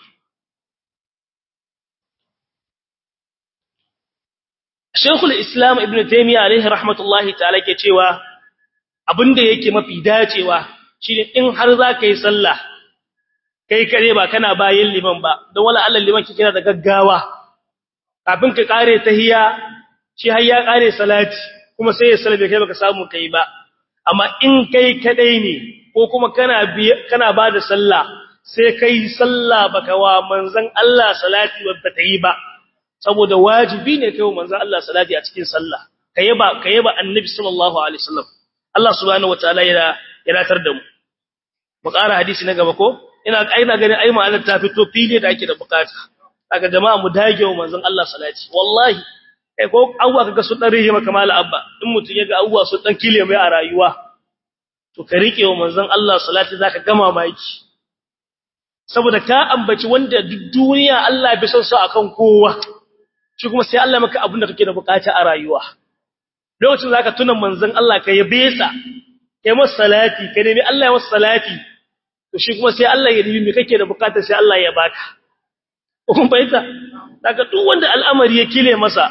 Sheikhul Islam Ibn Taymiyyah alaihi rahmatullahi ta'ala ke cewa abinda yake mafi dacewa shine in har zaka yi sallah kai kare ba kana bayin liman ba don wala Allah liman ke kira da gaggawa kafin ka kare tahiyya shi har ya kare salati kuma sai ya salabe kai baka samu kai ba amma in kai kadai ne ko kuma kana bada sallah sai kai sallah baka wa manzon Allah salati ba ta yi ba saboda wajibi ne kai wa manzon Allah salati a cikin sallah kayaba annabi sallallahu alaihi wasallam Allah subhanahu wataala ya ratar da mu mu ƙara hadisi na gaba ko ina ganin ai ma'anar ta fito fili da ake da bukata daga jama'a mu dage wa manzon Allah salati wallahi ko abuwa kaga su dan rihi maka mala abba in mutun yaga abuwa su dan kile mai a rayuwa to ka rike wa manzon Allah salati zaka gama maki saboda ka ambaci wanda duk duniya Allah bai son sa akan kowa shi kuma sai Allah maka abin da kake da bukata a rayuwa lokacin zaka tuna manzon Allah ka yabe sa kai masa salati ka nemi Allah ya masa salati to shi kuma sai Allah ya nemi me kake da bukata sai Allah ya baka kun fahimta daga duk wanda al'amari ya kile masa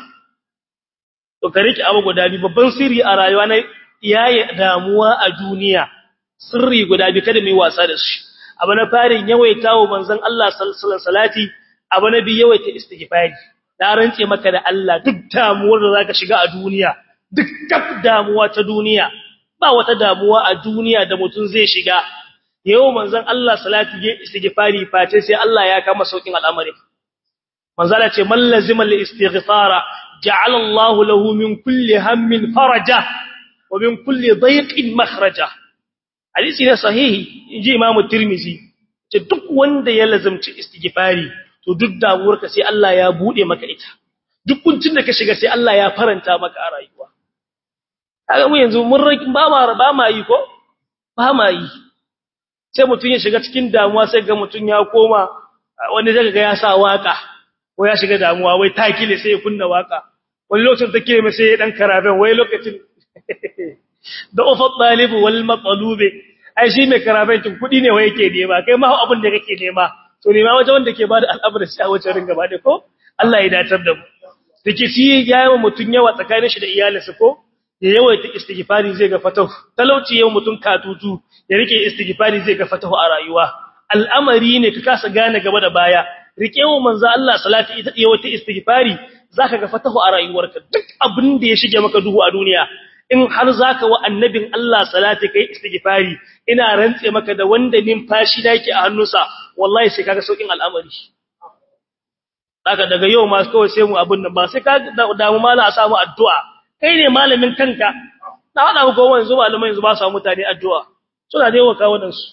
to ka rike abu guda bi babban sirri a rayuwa na yayi damuwa a duniya sirri guda bi kada mu wasa da shi abu na farin yawaitawo manzon Allah sallallahu alaihi salati abu na bi yawaita istighfari da rance maka da Allah duk damuwar da zaka shiga a duniya duk damuwa ta duniya ba wata damuwa a duniya da mutun zai shiga yau manzon Allah salati ya istighfari face sai Allah ya kama saukin al'amari manzala ce man lazima al-istighfara ja'ala Allah lahu min kulli hammin faraja wa min kulli dayqin makhraja hadisi ne sahihi inji Imam Tirmidhi ce duk wanda ya lazimci istighfari to duk damuwarka sai Allah ya bude maka ita duk kuncin da ka shiga sai Allah ya faranta maka a rayuwa kaga mu yanzu mun ba ma yi ko ba ma yi sai mutun ya shiga cikin damuwa sai ga mutun ya koma wanda daga ga ya sa waka ko ya shiga damuwa wai takile sai ya kunna waka wani lokacin take mai sai dan karaben wai lokacin da ufat talib wal matlub ai shi mai karaben kin kudi ne wai yake nema kai ma abin da kake nema to nema waje wanda ke bada al'amari sai a wajen ringa bade ko Allah ya datar da mu rikici ya yi mutun yawa tsakanin shi da iyalinsa ko ya yawaita istighfari zai ga fatahu talauci yau mutun katutu ya rike istighfari zai ga fatahu a rayuwa al'amari ne ka kasa gane gaba da baya rike wa manzo Allah salati ita yawaita istighfari zaka ga fatahu a rayuwarka duk abin da ya shige maka duhu a duniya in har zaka wa annabin Allah salati kai istighfari ina rantse maka da wanda numfashi da yake a hannunsa wallahi sai kaga saukin al'amari daga yau ma kawai sai mu abun nan ba sai ka damu mala a samu addu'a kai ne malamin kanka na hada ku gowan yanzu malamai yanzu ba su mutane addu'a suna da yawa kawunan su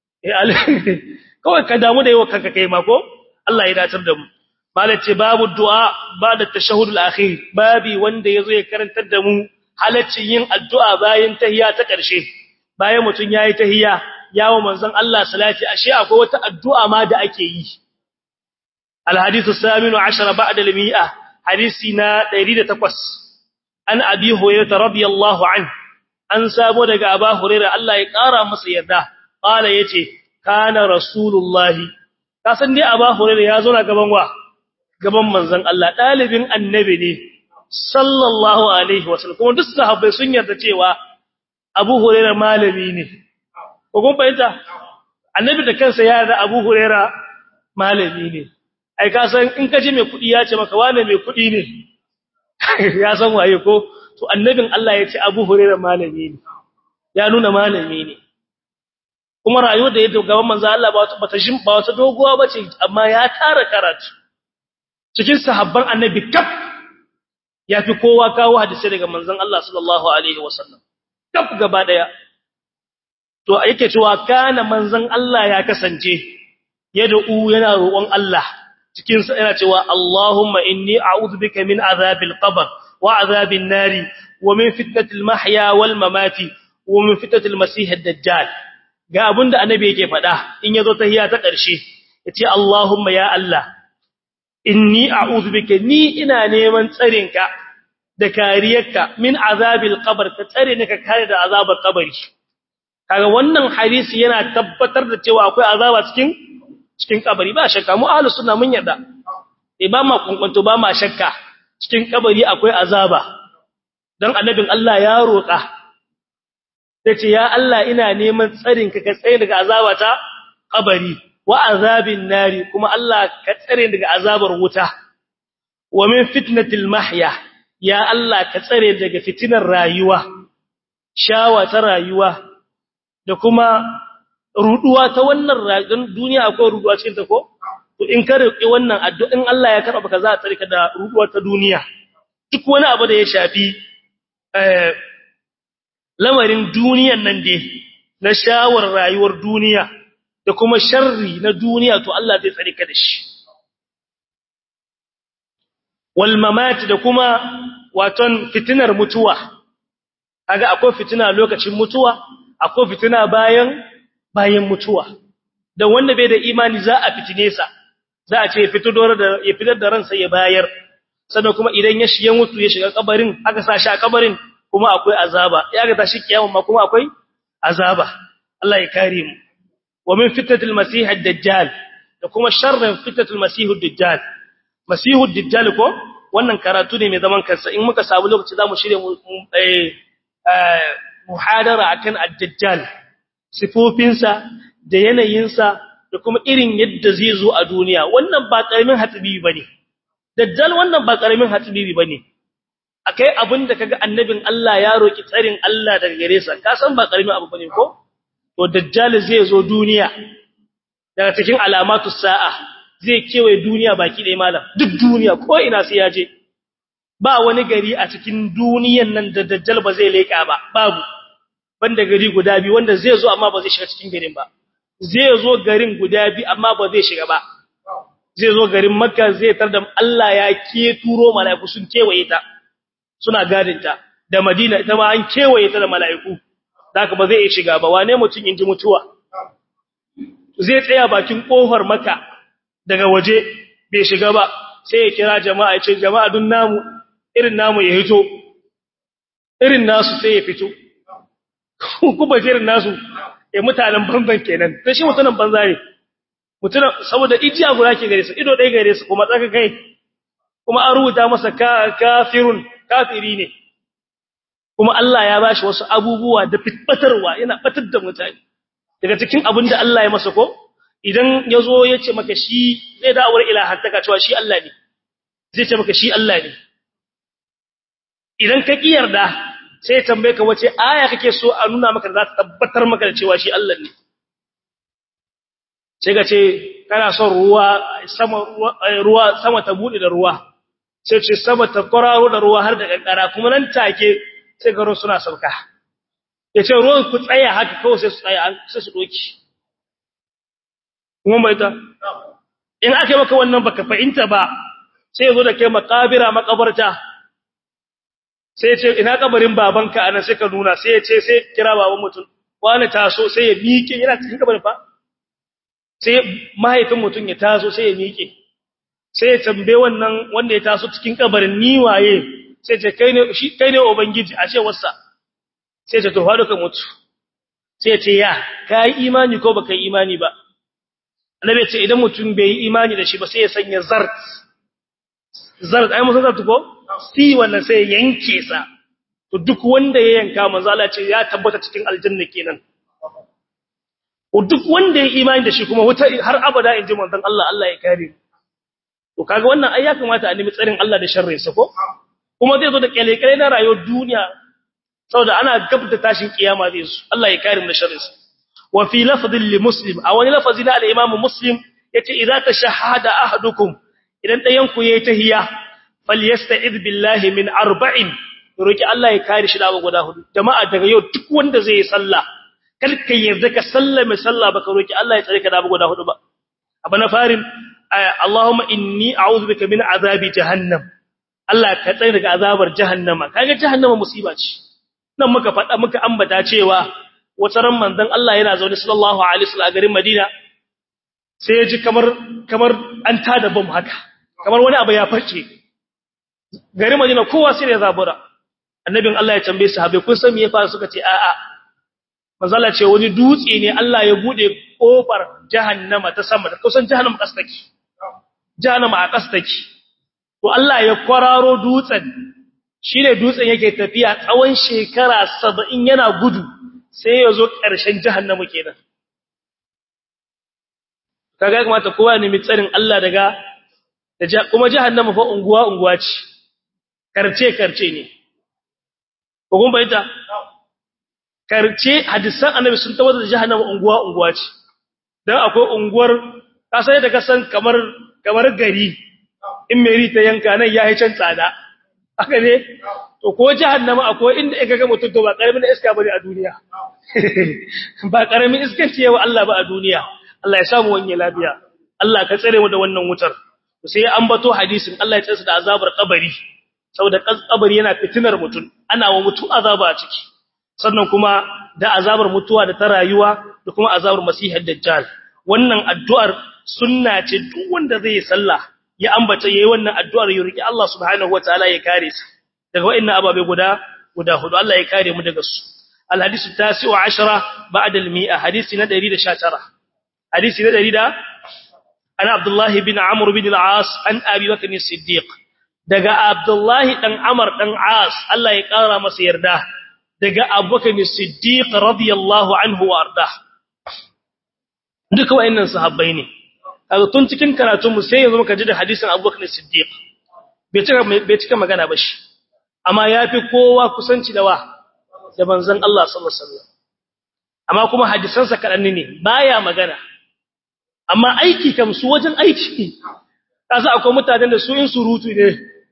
kawai ka damu da yawa kanka kai ma ko Allah ya datar da mu malace babu du'a ba da tashahhudul akhir babi wanda yazo ya karantar da mu halaccin yin addu'a bayan tahiyya ta ƙarshe bayan mutun yayi tahiyya yawo manzon Allah salati ashe akwai wata addu'a ma da ake yi الحديث الثامن عشر بعد المئة حديثنا 108 an abi hurairah radiyallahu anhu an sabo daga aba hurairah Allah ya kara masa yarda qala yace kana rasulullahi kasan dai aba hurairah ya zo na gaban manzon Allah dalibin annabi ne sallallahu alaihi wasallam kuma duk sahabbai sun yarda cewa abu hurairah malami ne ko kun fahimta annabi da kansa ya yarda abu hurairah malami ne ai ka san in ka ji mai kudi ya ce maka wane mai kudi ne ya san waye ko to annabin Allah ya ce Abu Hurairah malami ne ya nuna malami ne kuma rayuwar da yake gaban manzo Allah ba wata doguwa bace amma ya tara karatu cikin sahabban annabi kaf yafi kowa kawo hadisi daga manzon Allah sallallahu alaihi wasallam kaf gaba daya to yake cewa kana manzon Allah ya kasance yad'u yana roƙon Allah cikin sa yana cewa Allahumma inni a'udhu bika min azabil qabr wa azabin nari wa min fitnatil mahya wal mamati wa min fitnatil masih ad-dajjal ga abinda annabi yake faɗa in yazo tahiyya ta ƙarshe yace Allahumma ya Allah inni a'udhu bika ni ina neman tsarinka da kariyarka min azabil qabr ka tsare ni ka kare da azabar kabari kaga wannan hadisi yana tabbatar da cewa akwai azaba cikin kabari ba shakka mu ahlus sunna mun yarda ba ma kunkunto ba ma shakka cikin kabari akwai azaba dan annabin Allah ya roƙa yace ya Allah ina neman tsarin ka tsare daga azaba ta kabari wa azabin nari kuma Allah ka tsare daga azabar wuta wa min fitnatil mahya ya Allah ka tsare daga fitinar rayuwa shawa ta rayuwa da kuma ruduwa ta wannan rayuwar duniya akwai ruduwa cikin ta ko to in ka roki wannan addu'a in Allah ya karba baka za ta tsare ka da ruduwa ta duniya duk wani abu da ya shafi lamarin duniyan nan dai na shawar rayuwar duniya da kuma sharri na duniya to Allah zai tsare ka da shi wal mamat da kuma waton fitinar mutuwa kaga akwai fitina lokacin mutuwa akwai fitina bayan mutuwa dan wanda bai da imani za a fitine sa za a ce ya fitar da ransa ya bayar sannan kuma idan ya shiga mutu ya shiga kabarin aka sa shi a kabarin kuma akwai azaba ya ga tashi kiyama ma kuma akwai azaba Allah ya kare mu wa min fitnatil masih ad-dajjal da kuma sharrin fitnatil masih ad-dajjal masih ad-dajjal ko wannan karatu ne mai zaman kansa in muka samu lokaci zamu shirye muhadara akan ad-dajjal sifofinsa da yanayinsa da kuma irin yadda zai zo a duniya wannan ba karamin hatibi bane dajjal wannan ba karamin hatibi bane akai abinda kaga annabin Allah ya roki tsarin Allah daga gare sa ka san ba karamin abu bane ko to dajjal zai zo duniya daga cikin alamatu sa'a zai kewaye duniya baki dai malam duk duniya ko ina sai ya je ba wani gari a cikin duniyan nan da dajjal ba zai leka ba babu banda gari guda biyu wanda zai zo amma ba zai shiga cikin garin ba zai zo garin guda biyu amma ba zai shiga ba zai zo garin makka zai tar da Allah ya ke turo mala'iku sun kewaye ta suna gadinta da madina ita ma an kewaye ta da mala'iku zaka ba zai shiga ba wane mutun inji mutuwa zai tsaya bakin kofar makka daga waje bai shiga ba sai ya kira jama'a ya ce jama'a dun namu irin namu ya hito irin nasu sai ya fito kuma irin nasu mutanen banban kenan sai shi mutanen banza ne mutanen saboda ijiya guda ke gare su ido ɗaya gare su kuma tsaka kai kuma an rubuta masa kafiri ne kuma Allah ya bashi wasu abubuwa da fitbatarwa yana batar da mutane daga cikin abin da Allah ya masa ko idan yazo ya ce maka shi zai da'awar ilahantaka cewa shi Allah ne zai ce maka shi Allah ne idan ka kiyarda sai ya tambaye ka wace aya kake so a nuna maka da za ta tabbatar maka da cewa shi Allah ne sai ka ce kana son ruwa sama ta bude da ruwa sai ce sama ta kwararo da ruwa har da kankara kuma nan take sai garo suna sauka yace ruwan ku tsaya haka kawai sai su tsaya sai su doki kuma mai ta in aka maka wannan baka fahimta ba sai yazo da kai makabarta sai ya ce ina kabarin babanka anan sai ka nuna sai ya ce sai kira baban mutum wani taso sai ya miƙe yana cikin kabarin fa sai mahaifin mutum ya taso sai ya miƙe sai ya tambaye wannan wanda ya taso cikin kabarin ni waye sai ce kai ne ubangiji a ce wasa sai ce to fa duka mutu sai ya ce ya kai imani ko baka yi imani ba annabi ya ce idan mutum bai yi imani da shi ba sai ya sanya zart ai musan zart ko si wannan sai ya yanke sa to duk wanda ya yanka manzo Allah ce ya tabbata cikin aljanna kenan duk wanda ya imani da shi kuma wuta har abada inji manzon Allah Allah ya kare to kaga wannan ai ya kamata a nemi tsarin Allah da sharrin sa ko kuma zai zo da kyalekyale na rayuwar duniya saboda ana gabda tashin kiyama zai zo Allah ya kare mu da sharrin sa wa fi lafdhin li muslim a wani lafazi na al-imam muslim yace idza tashahhada ahadukum idan dayan ku yayi tahiyya falyasta'id billahi min arba'in roki Allah ya kare shi da abu guda hudu jama'a daga yau duk wanda zai yi sallah kalka yarda ka sallame sallah baka roki Allah ya tsare ka da abu guda hudu ba abu na farin Allahumma inni a'udhu bika min azabi jahannam Allah ka tsare daga azabar jahannama kaga jahannama musiba ce nan muka ambata cewa wata ran manzon Allah yana zaune sallallahu alaihi wasallam a garin Madina sai ya ji kamar an tada bom haka kamar wani abu ya farce garin Madina kowa sai ya zabura annabin Allah ya tambaye sahabbai kun san me ya faru suka ce a'a manzon Allah ce wani dutse ne Allah ya bude kofar jahannama ta sama da kusan jahannama kastaki jahannama a kastaki to Allah ya kwararo dutsen shine dutsen yake tafiya tsawon shekara 70 yana gudu sai ya zo ƙarshen jahannama kenan kaga kuma ta kowa ne mai tsarin Allah daga kuma jahannama fa unguwa ce karce ne ko kun bayyana karce hadisan annabi sun tabbata da jahannama unguwa ce dan akwai unguwar kasai da kasan kamar gari in meri ta yanka nan yayi can tsada haka ne to ko jahannama akwai inda aka ga mutum to ba karamin iska bane a duniya ba karamin iskan ce wa Allah ba a duniya Allah ya samu wani lafiya Allah ka tsare mu da wannan wutar to sai an bato hadisin Allah ya tsare da azabar kabari saboda kabari yana fitinar mutum ana wa mutu azaba a ciki sannan kuma da azabar mutuwa da ta rayuwa da kuma azabar masihar dajjal wannan addu'ar sunna ce duk wanda zai yi sallah ya ambata yayi wannan addu'ar ya riki Allah subhanahu wataala ya kare sa daga wayannan ababe guda hudu Allah ya kare mu daga su al-hadisu 19 ba'da al-100 hadisi na 119 hadisi na 100 ana Abdullah bin Amr bin al-As an Abi Bakr as-Siddiq daga Abdullah dan Amr dan As Allah ya kara masa yarda daga Abubakar as-Siddiq radiyallahu anhu wa arda duka wayannan sahabbai ne kaga tun cikin karatun mu sai yanzu muka ji da hadisin Abubakar as-Siddiq bai cika magana ba shi amma yafi kowa kusanci da manzon Allah sallallahu alaihi wasallam amma kuma hadisansa kadan ne baya magana amma aiki kam su wajen aiki kaza akwai mutanen da su in surutu ne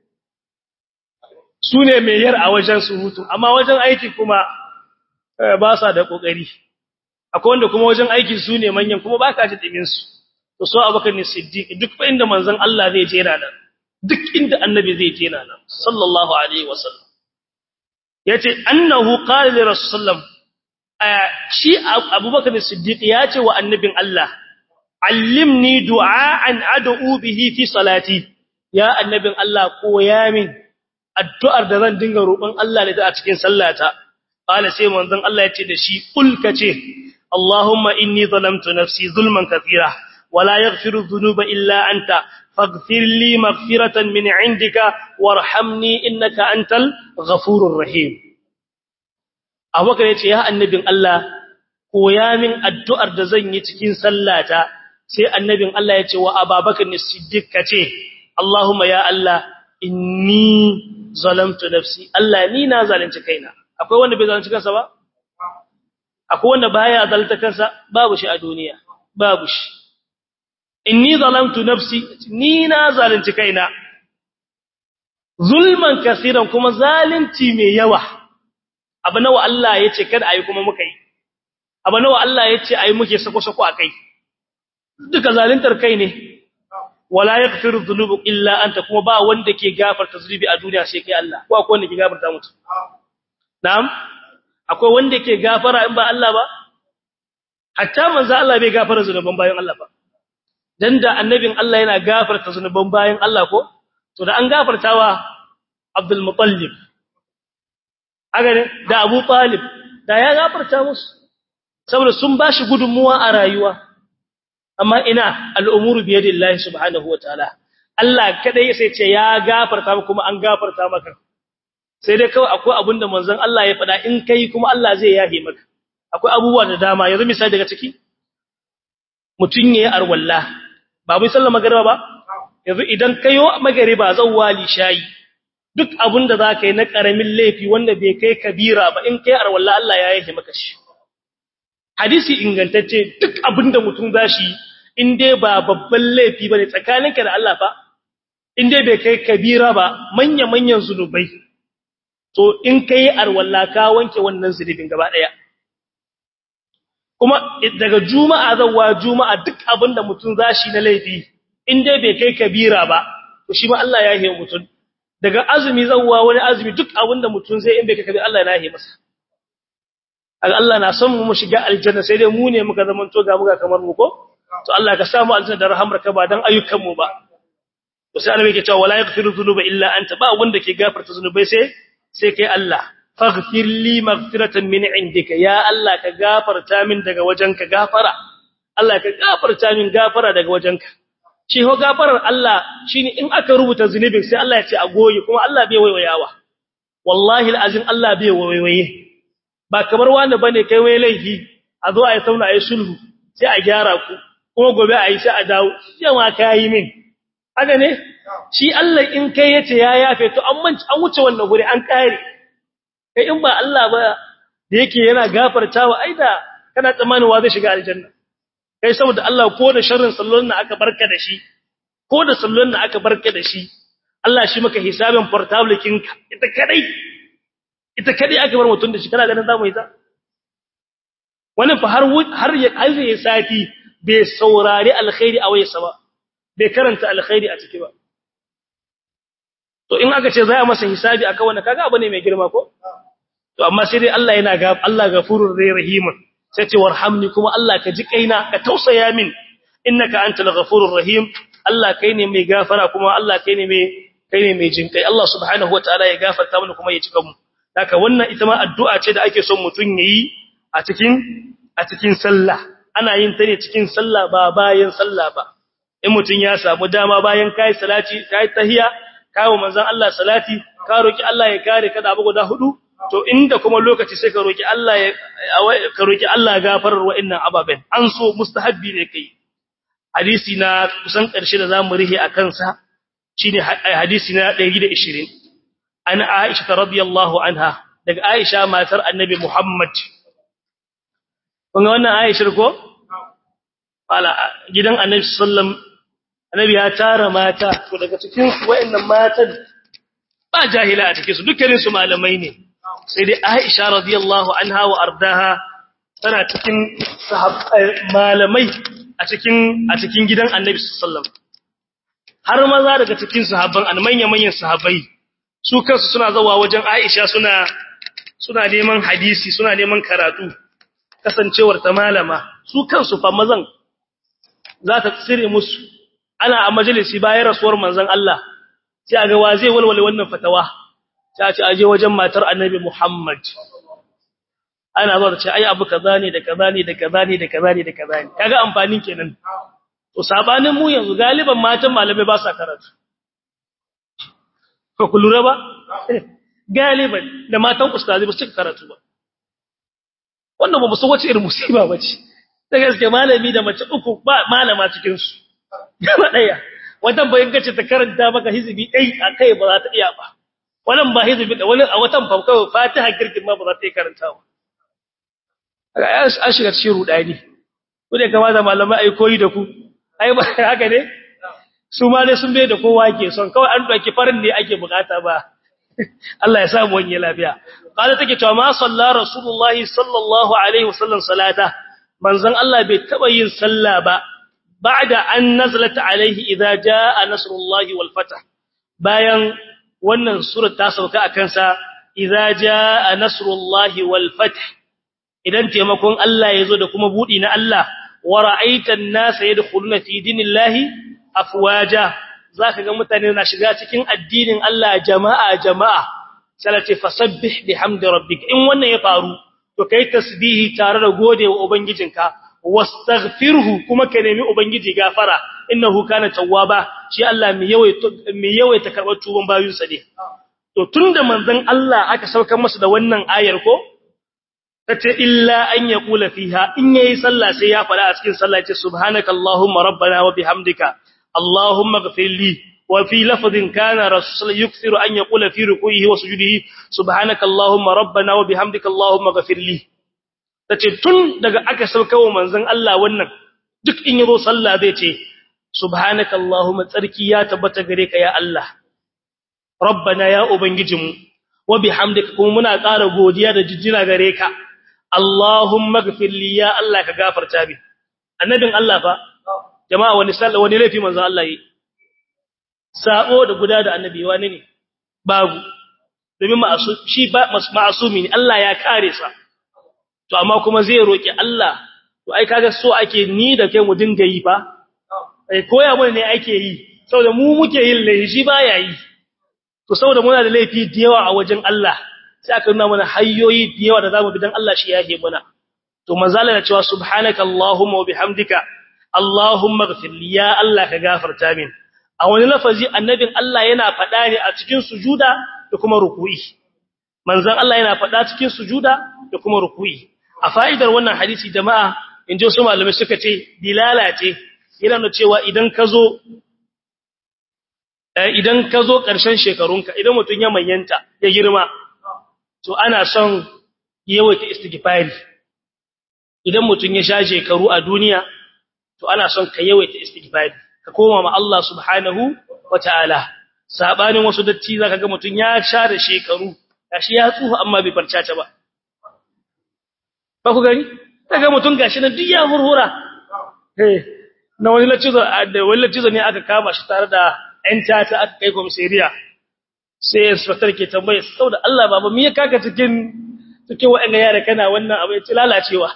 su ne mai yar a wajen surutu amma wajen aiki kuma ba sa da kokari akwai wanda kuma wajen aiki su ne manyan kuma baka ji dimin su to so Abubakar ne Siddiq duk inda manzon Allah zai je nan duk inda annabi zai je nan sallallahu alaihi wasallam yace annahu qala li rasulullah shi Abubakar ne Siddiq yace wa annabin Allah allimni du'aan ad'u bihi fi salati ya annabin Allah koya min addu'ar da zan dinga roƙon Allah da a cikin sallata qala sai manzon Allah yace da shi kul kace Allahumma inni zalamtu nafsi zulman katira wala yaghfiru dhunuba illa anta faghfir li maghfiratan min 'indika warhamni innaka antal ghafurur rahim Abubakar yace ya annabin Allah koya min addu'ar da zan yi cikin sallata sai annabin Allah yace wa Abubakar as-Siddiq kace Allahumma ya Allah inni zalamtu nafsi Allah ni na zalunci kaina akwai wanda bai zalunci kansa ba akwai wanda baya zalunta kansa babu shi a duniya babu shi inni zalamtu nafsi ni na zalunci kaina zulman kaseeran kuma zalunci mai yawa abu nawa Allah yace kada ayi kuma muka yi abu nawa Allah yace ayi muke sako akai duka zaluntar kai ne wala yaghfiru dhunuba illa anta kuma ba wanda ke gafarta zunubi a duniya sai kai Allah ko akwai wanda ke gafarta mutu na'am akwai wanda ke gafara in ba Allah ba hatta manzo Allah bai gafara zunuban bayan Allah ba dan da annabin Allah yana gafarta zunuban bayan Allah ko to da an gafartawa Abdul Muttalib agare da Abu Talib da ya gafarta musu saboda sun bashi gudunmuwa a rayuwa amma ina al'umuru biyadillahi subhanahu wataala Allah kadai sai ce ya gafarta maka kuma an gafarta maka sai dai kawai akwai abinda manzon Allah ya faɗa in kai kuma Allah zai yahe maka akwai abubuwa da dama yanzu misali daga ciki mutun yayi arwalla ba bai sallama magariba ba yanzu idan kayo magariba zawwali shayi duk abinda zaka yi na karamin laifi wanda bai kai kabira ba in kai arwalla Allah ya yahe maka shi hadisi ingantacce duk abinda mutum zashi in dai ba babban laifi bane tsakaninka da Allah fa in dai bai kai kabira ba manyan zunubai to in kai arwalla ka wanke wannan zunubin gaba daya kuma daga juma'a zawwa juma'a duk abinda mutum zashi na laifi in dai bai kai kabira ba to shi ma Allah ya yahe mutum daga azumi zawwa wani azumi duk abinda mutum zai in bai kai kabira Allah ya yahe masa Allah na son mu shiga aljanna sai dai mu ne muka zaman to ga muka kamar mu ko to Allah ka samu aljanna da rahamarka ba dan ayyukan mu ba to sai annabi yake cewa wala yaghfiru dhunuba illa anta ba wanda ke gafarta zunubai sai kai Allah faghfir li maghfiratan min indika ya Allah ka gafarta min daga wajenka gafara Allah ka gafarta min gafara daga wajenka shi ho gafarar Allah shine in aka rubuta zunubin sai Allah ya ce a goyi kuma Allah bai waiwayawa wallahi alazim Allah bai waiwaye ba kamar wanda bane kai wai laifi a zo a yi sauna a yi sulhu sai a gyara ku kuma gobe a yi sai a dawo yawa kai min haka ne shi Allah in kai yace ya yafe to an wuce wannan guri an kare kai in ba Allah ba da yake yana gafartawa aida kana tsammanin wa zai shiga aljanna kai saboda Allah ko da sharrin sallolin da aka barka da shi ko da sallolin da aka barka da shi Allah shi maka hisabin portable kinka ita kadai aka bar mutun da shi kana ganin zamu yi ta wannan fa har ya sati bai saurari alkhairi a wayarsa ba bai karanta alkhairi a ciki ba to in aka ce za a masa hisabi akan wannan kaga abu ne mai girma ko to amma sai dai Allah yana Allah gafurur rahimun sai ce warhamni kuma Allah ka ji kaina ka tausaya min innaka antal ghafurur rahim Allah kai ne mai gafara kuma Allah kai ne mai jinkai Allah subhanahu wataala ya gafarta mana kuma ya cika mu haka wannan ita ma addu'a ce da ake son mutun yayi a cikin sallah ana yin ta ne cikin sallah ba bayan sallah ba in mutun ya samu dama bayan kai salati kai tahiyya kawo manzon Allah salati ka roki Allah ya kare ka da abu guda hudu to inda kuma lokaci sai ka roki Allah gafarar wa'annan ababen an so mustahabbi ne kai hadisi na kusan karshe da zamu rihe akan sa shine hadisi na 120 an Aisha radhiyallahu anha daga Aisha matar Annabi Muhammad kun wannan Aisha ko ala gidan Annabi sallallahu Annabi ya tara mata to daga cikin su wa'annan matan ba jahila a cikin su dukkanin su malamai ne sai dai Aisha radiyallahu anha wa ardaha tana cikin malamai a cikin gidan Annabi sallallahu har maza daga cikin sahabban manyan sahabbai su kansu suna zawa wajen Aisha suna neman hadisi suna neman karatu kasancewar ta malama su kansu fa mazan za ta tsire musu ana a majalisi bayan rasuwar manzon Allah sai a ga wa zai walwale wannan fatawa ta ce aje wajen matar Annabi Muhammad ana zuwa ta ce ai abu kaza ne da kaza ne da kaza ne da kaza ne da kaza ne kaga amfanin kenan to sabanin mu yanzu galiban matan malamai ba sa karatu ko ku lura ba galiban da matan ustazi ba su karatu ba wannan ba su wace irin musiba bace da gaske malami da mace uku ba malama cikin su gaba daya watan bayan gace ta karanta maka hizbi dai akai ba za ta iya ba wannan ba hizbi da wani a watan fa kawai Fatiha girkin ma ba za ta yi karantawa a shiga cikin rudani ku ne kamata malamai ai koyi da ku ai ba haka ne su ma dai sun bai da kowa ke son kawai an doki farin ne ake bukata ba Allah ya samu wani lafiya kada take cewa ma sallar rasulullahi sallallahu alaihi wasallam salata manzon Allah bai taba yin sallah ba ba'da an nazalat alaihi idza jaa nasrullahi wal fath bayan wannan sura ta sauka akan sa idza jaa nasrullahi wal fath idan taimakon Allah yazo da kuma budi na Allah wa ra'aitan nas yadkhuluna fi dinillahi afwaja zaka ga mutane na shiga cikin addinin Allah jama'a salati fasabbih bihamdi rabbik in wannan ya faru to kai tasbihi tare da godewa ubangijinka wastaghfirhu kuma ka nemi ubangiji gafara innahu kana tawwaba shi Allah mai yawaita karbar tuban bayinsa ne to tunda manzon Allah aka saukar masa da wannan ayar ko tace illa an yaqula fiha in yayi sallah sai ya fada a cikin sallah yace subhanakallahumma rabbana wa bihamdika allahumma ighfir li wa fi lafdhin kana rasul yukthiru an yaqula fi ruku'ihi wa sujudihi subhanakallahumma rabbana wa bihamdika allahumma ighfir li tace tun daga aka saukawa manzon Allah wannan duk in yazo sallah zai ce subhanakallahumma tsarki ya tabbata gare ka ya Allah rabbana ya ubangijinmu wa bihamdika kuma muna ƙara godiya da jijjina gare ka Allahumma ighfir li ya Allah ka gafarta bi annabin Allah fa jama'a wani laifi manzo Allah yi sabo da guda da annabi wani ne babu domin shi ba ma'asumi ne Allah ya kare sa to amma kuma zai roki Allah to ai kaga so ake ni da kai mu dinga yi fa koya mana ne ake yi saboda mu muke yin laifi baya yi to saboda muna da laifi da yawa a wajen Allah sai aka nuna mana hayyoyi da yawa da zamu bi dan Allah shi yahe mana to manzala na cewa subhanakallahumma wa bihamdika allahumma ighfir li ya Allah ka gafarta min a wani lafazi annabin Allah yana faɗa ne a cikin sujuda da kuma ruku'i manzon Allah yana faɗa cikin sujuda da kuma ruku'i a fa'idar wannan hadisi jama'a inji su malamai suka ce dilala ce yana nuna cewa idan ka zo ƙarshen shekarunka idan mutum ya manyanta ya girma to ana son yawaita istighfari idan mutum ya sha shekaru a duniya to ana son ka yawaita istighfari ka koma ma Allah subhanahu wataala sabanin wasu datti zaka ga mutum ya sha da shekaru gashi ya tsufa amma bai farcace ba ku gani kaga mutum gashi na duk ya hurhura na wani latizo ne aka kama shi tare da ‘yan tata aka kai komisariya sai inspector ke tambaye sau da Allah baba me ya kaka cikin waɗanda yara kana wannan abu ya ce lalacewa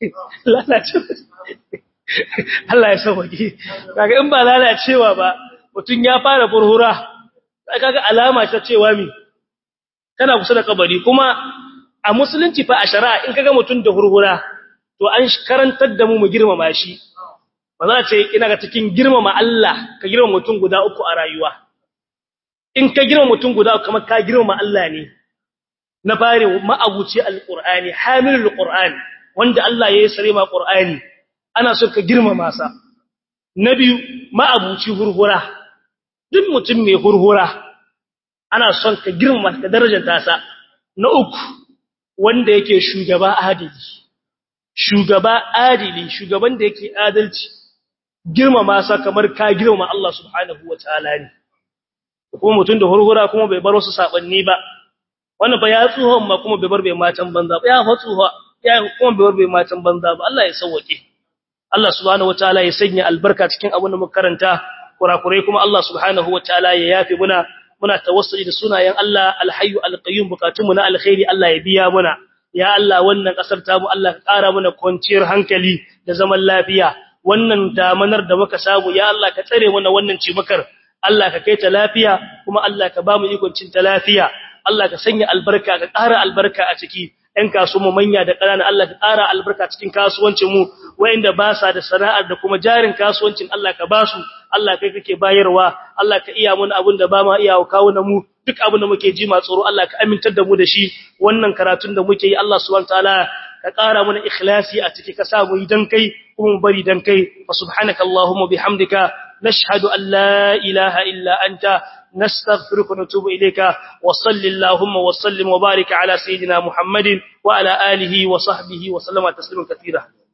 Allah ya sauwaki kaga in ba lalacewa ba mutum ya fara furhura kaga alama ta cewa mi kana kusa da kabari kuma a musulunci fa a shari'a in kaga mutum da hurhura to an karantar da mu girmama shi ba za ce ina ga cikin girmama Allah ka girmama mutum guda uku a rayuwa in ka girmama mutum guda uku kamar ka girmama Allah ne na fare ma'abuci alqur'ani hamilul qur'an wanda Allah ya yi sare ma qur'ani ana so ka girmama sa na biyu ma'abuci hurhura duk mutum mai hurhura ana son ka girmama ka darajanta sa na uku wanda yake shugaba adili shugaban da yake adalci girmama sa kamar ka girmama Allah subhanahu wataala ne kuma mutun da hurhura kuma bai bar wasu sabanni ba wannan ba ya tsuhon ma kuma bai bar bai matan banza ba ya fatsuha ya kuma bai bar bai matan banza ba Allah ya sauke Allah subhanahu wataala ya sanya albarka cikin abin da muka karanta kurakurai kuma Allah subhanahu wataala ya yafe muna tawassuli da sunayen Allah alhayyu alqayyum bukatunmu na alkhairi Allah ya biya muna ya Allah wannan kasar ta mu Allah ka ƙara mana kwanciyar hankali da zaman lafiya wannan damanar da muka samu ya Allah ka tsare mana wannan cimakar Allah ka kai ta lafiya kuma Allah ka ba mu ikon cin ta lafiya Allah ka sanya albarka ka ƙara albarka a ciki ɗan kasuwa manya da ƙanana Allah ka ƙara albarka cikin kasuwancin mu wayanda ba sa da sana'ar da kuma jarin kasuwancin Allah ka ba su Allah kai kake bayarwa Allah ka iya mun abin da ba ma iya kawo na mu duk abin da muke ji ma tsoro Allah ka amintar da mu da shi wannan karatun da muke yi Allah subhanahu wataala ka ƙara mana ikhlasi a ciki ka sa mu idan kai kuma mu bari dan kai fa subhanakallahumma bihamdika nashhadu an la ilaha illa anta nastaghfiruka wa natubu ilayka wa sallallahu wa sallim wa barik ala sayidina Muhammadin wa ala alihi wa sahbihi wa sallama tasliman katira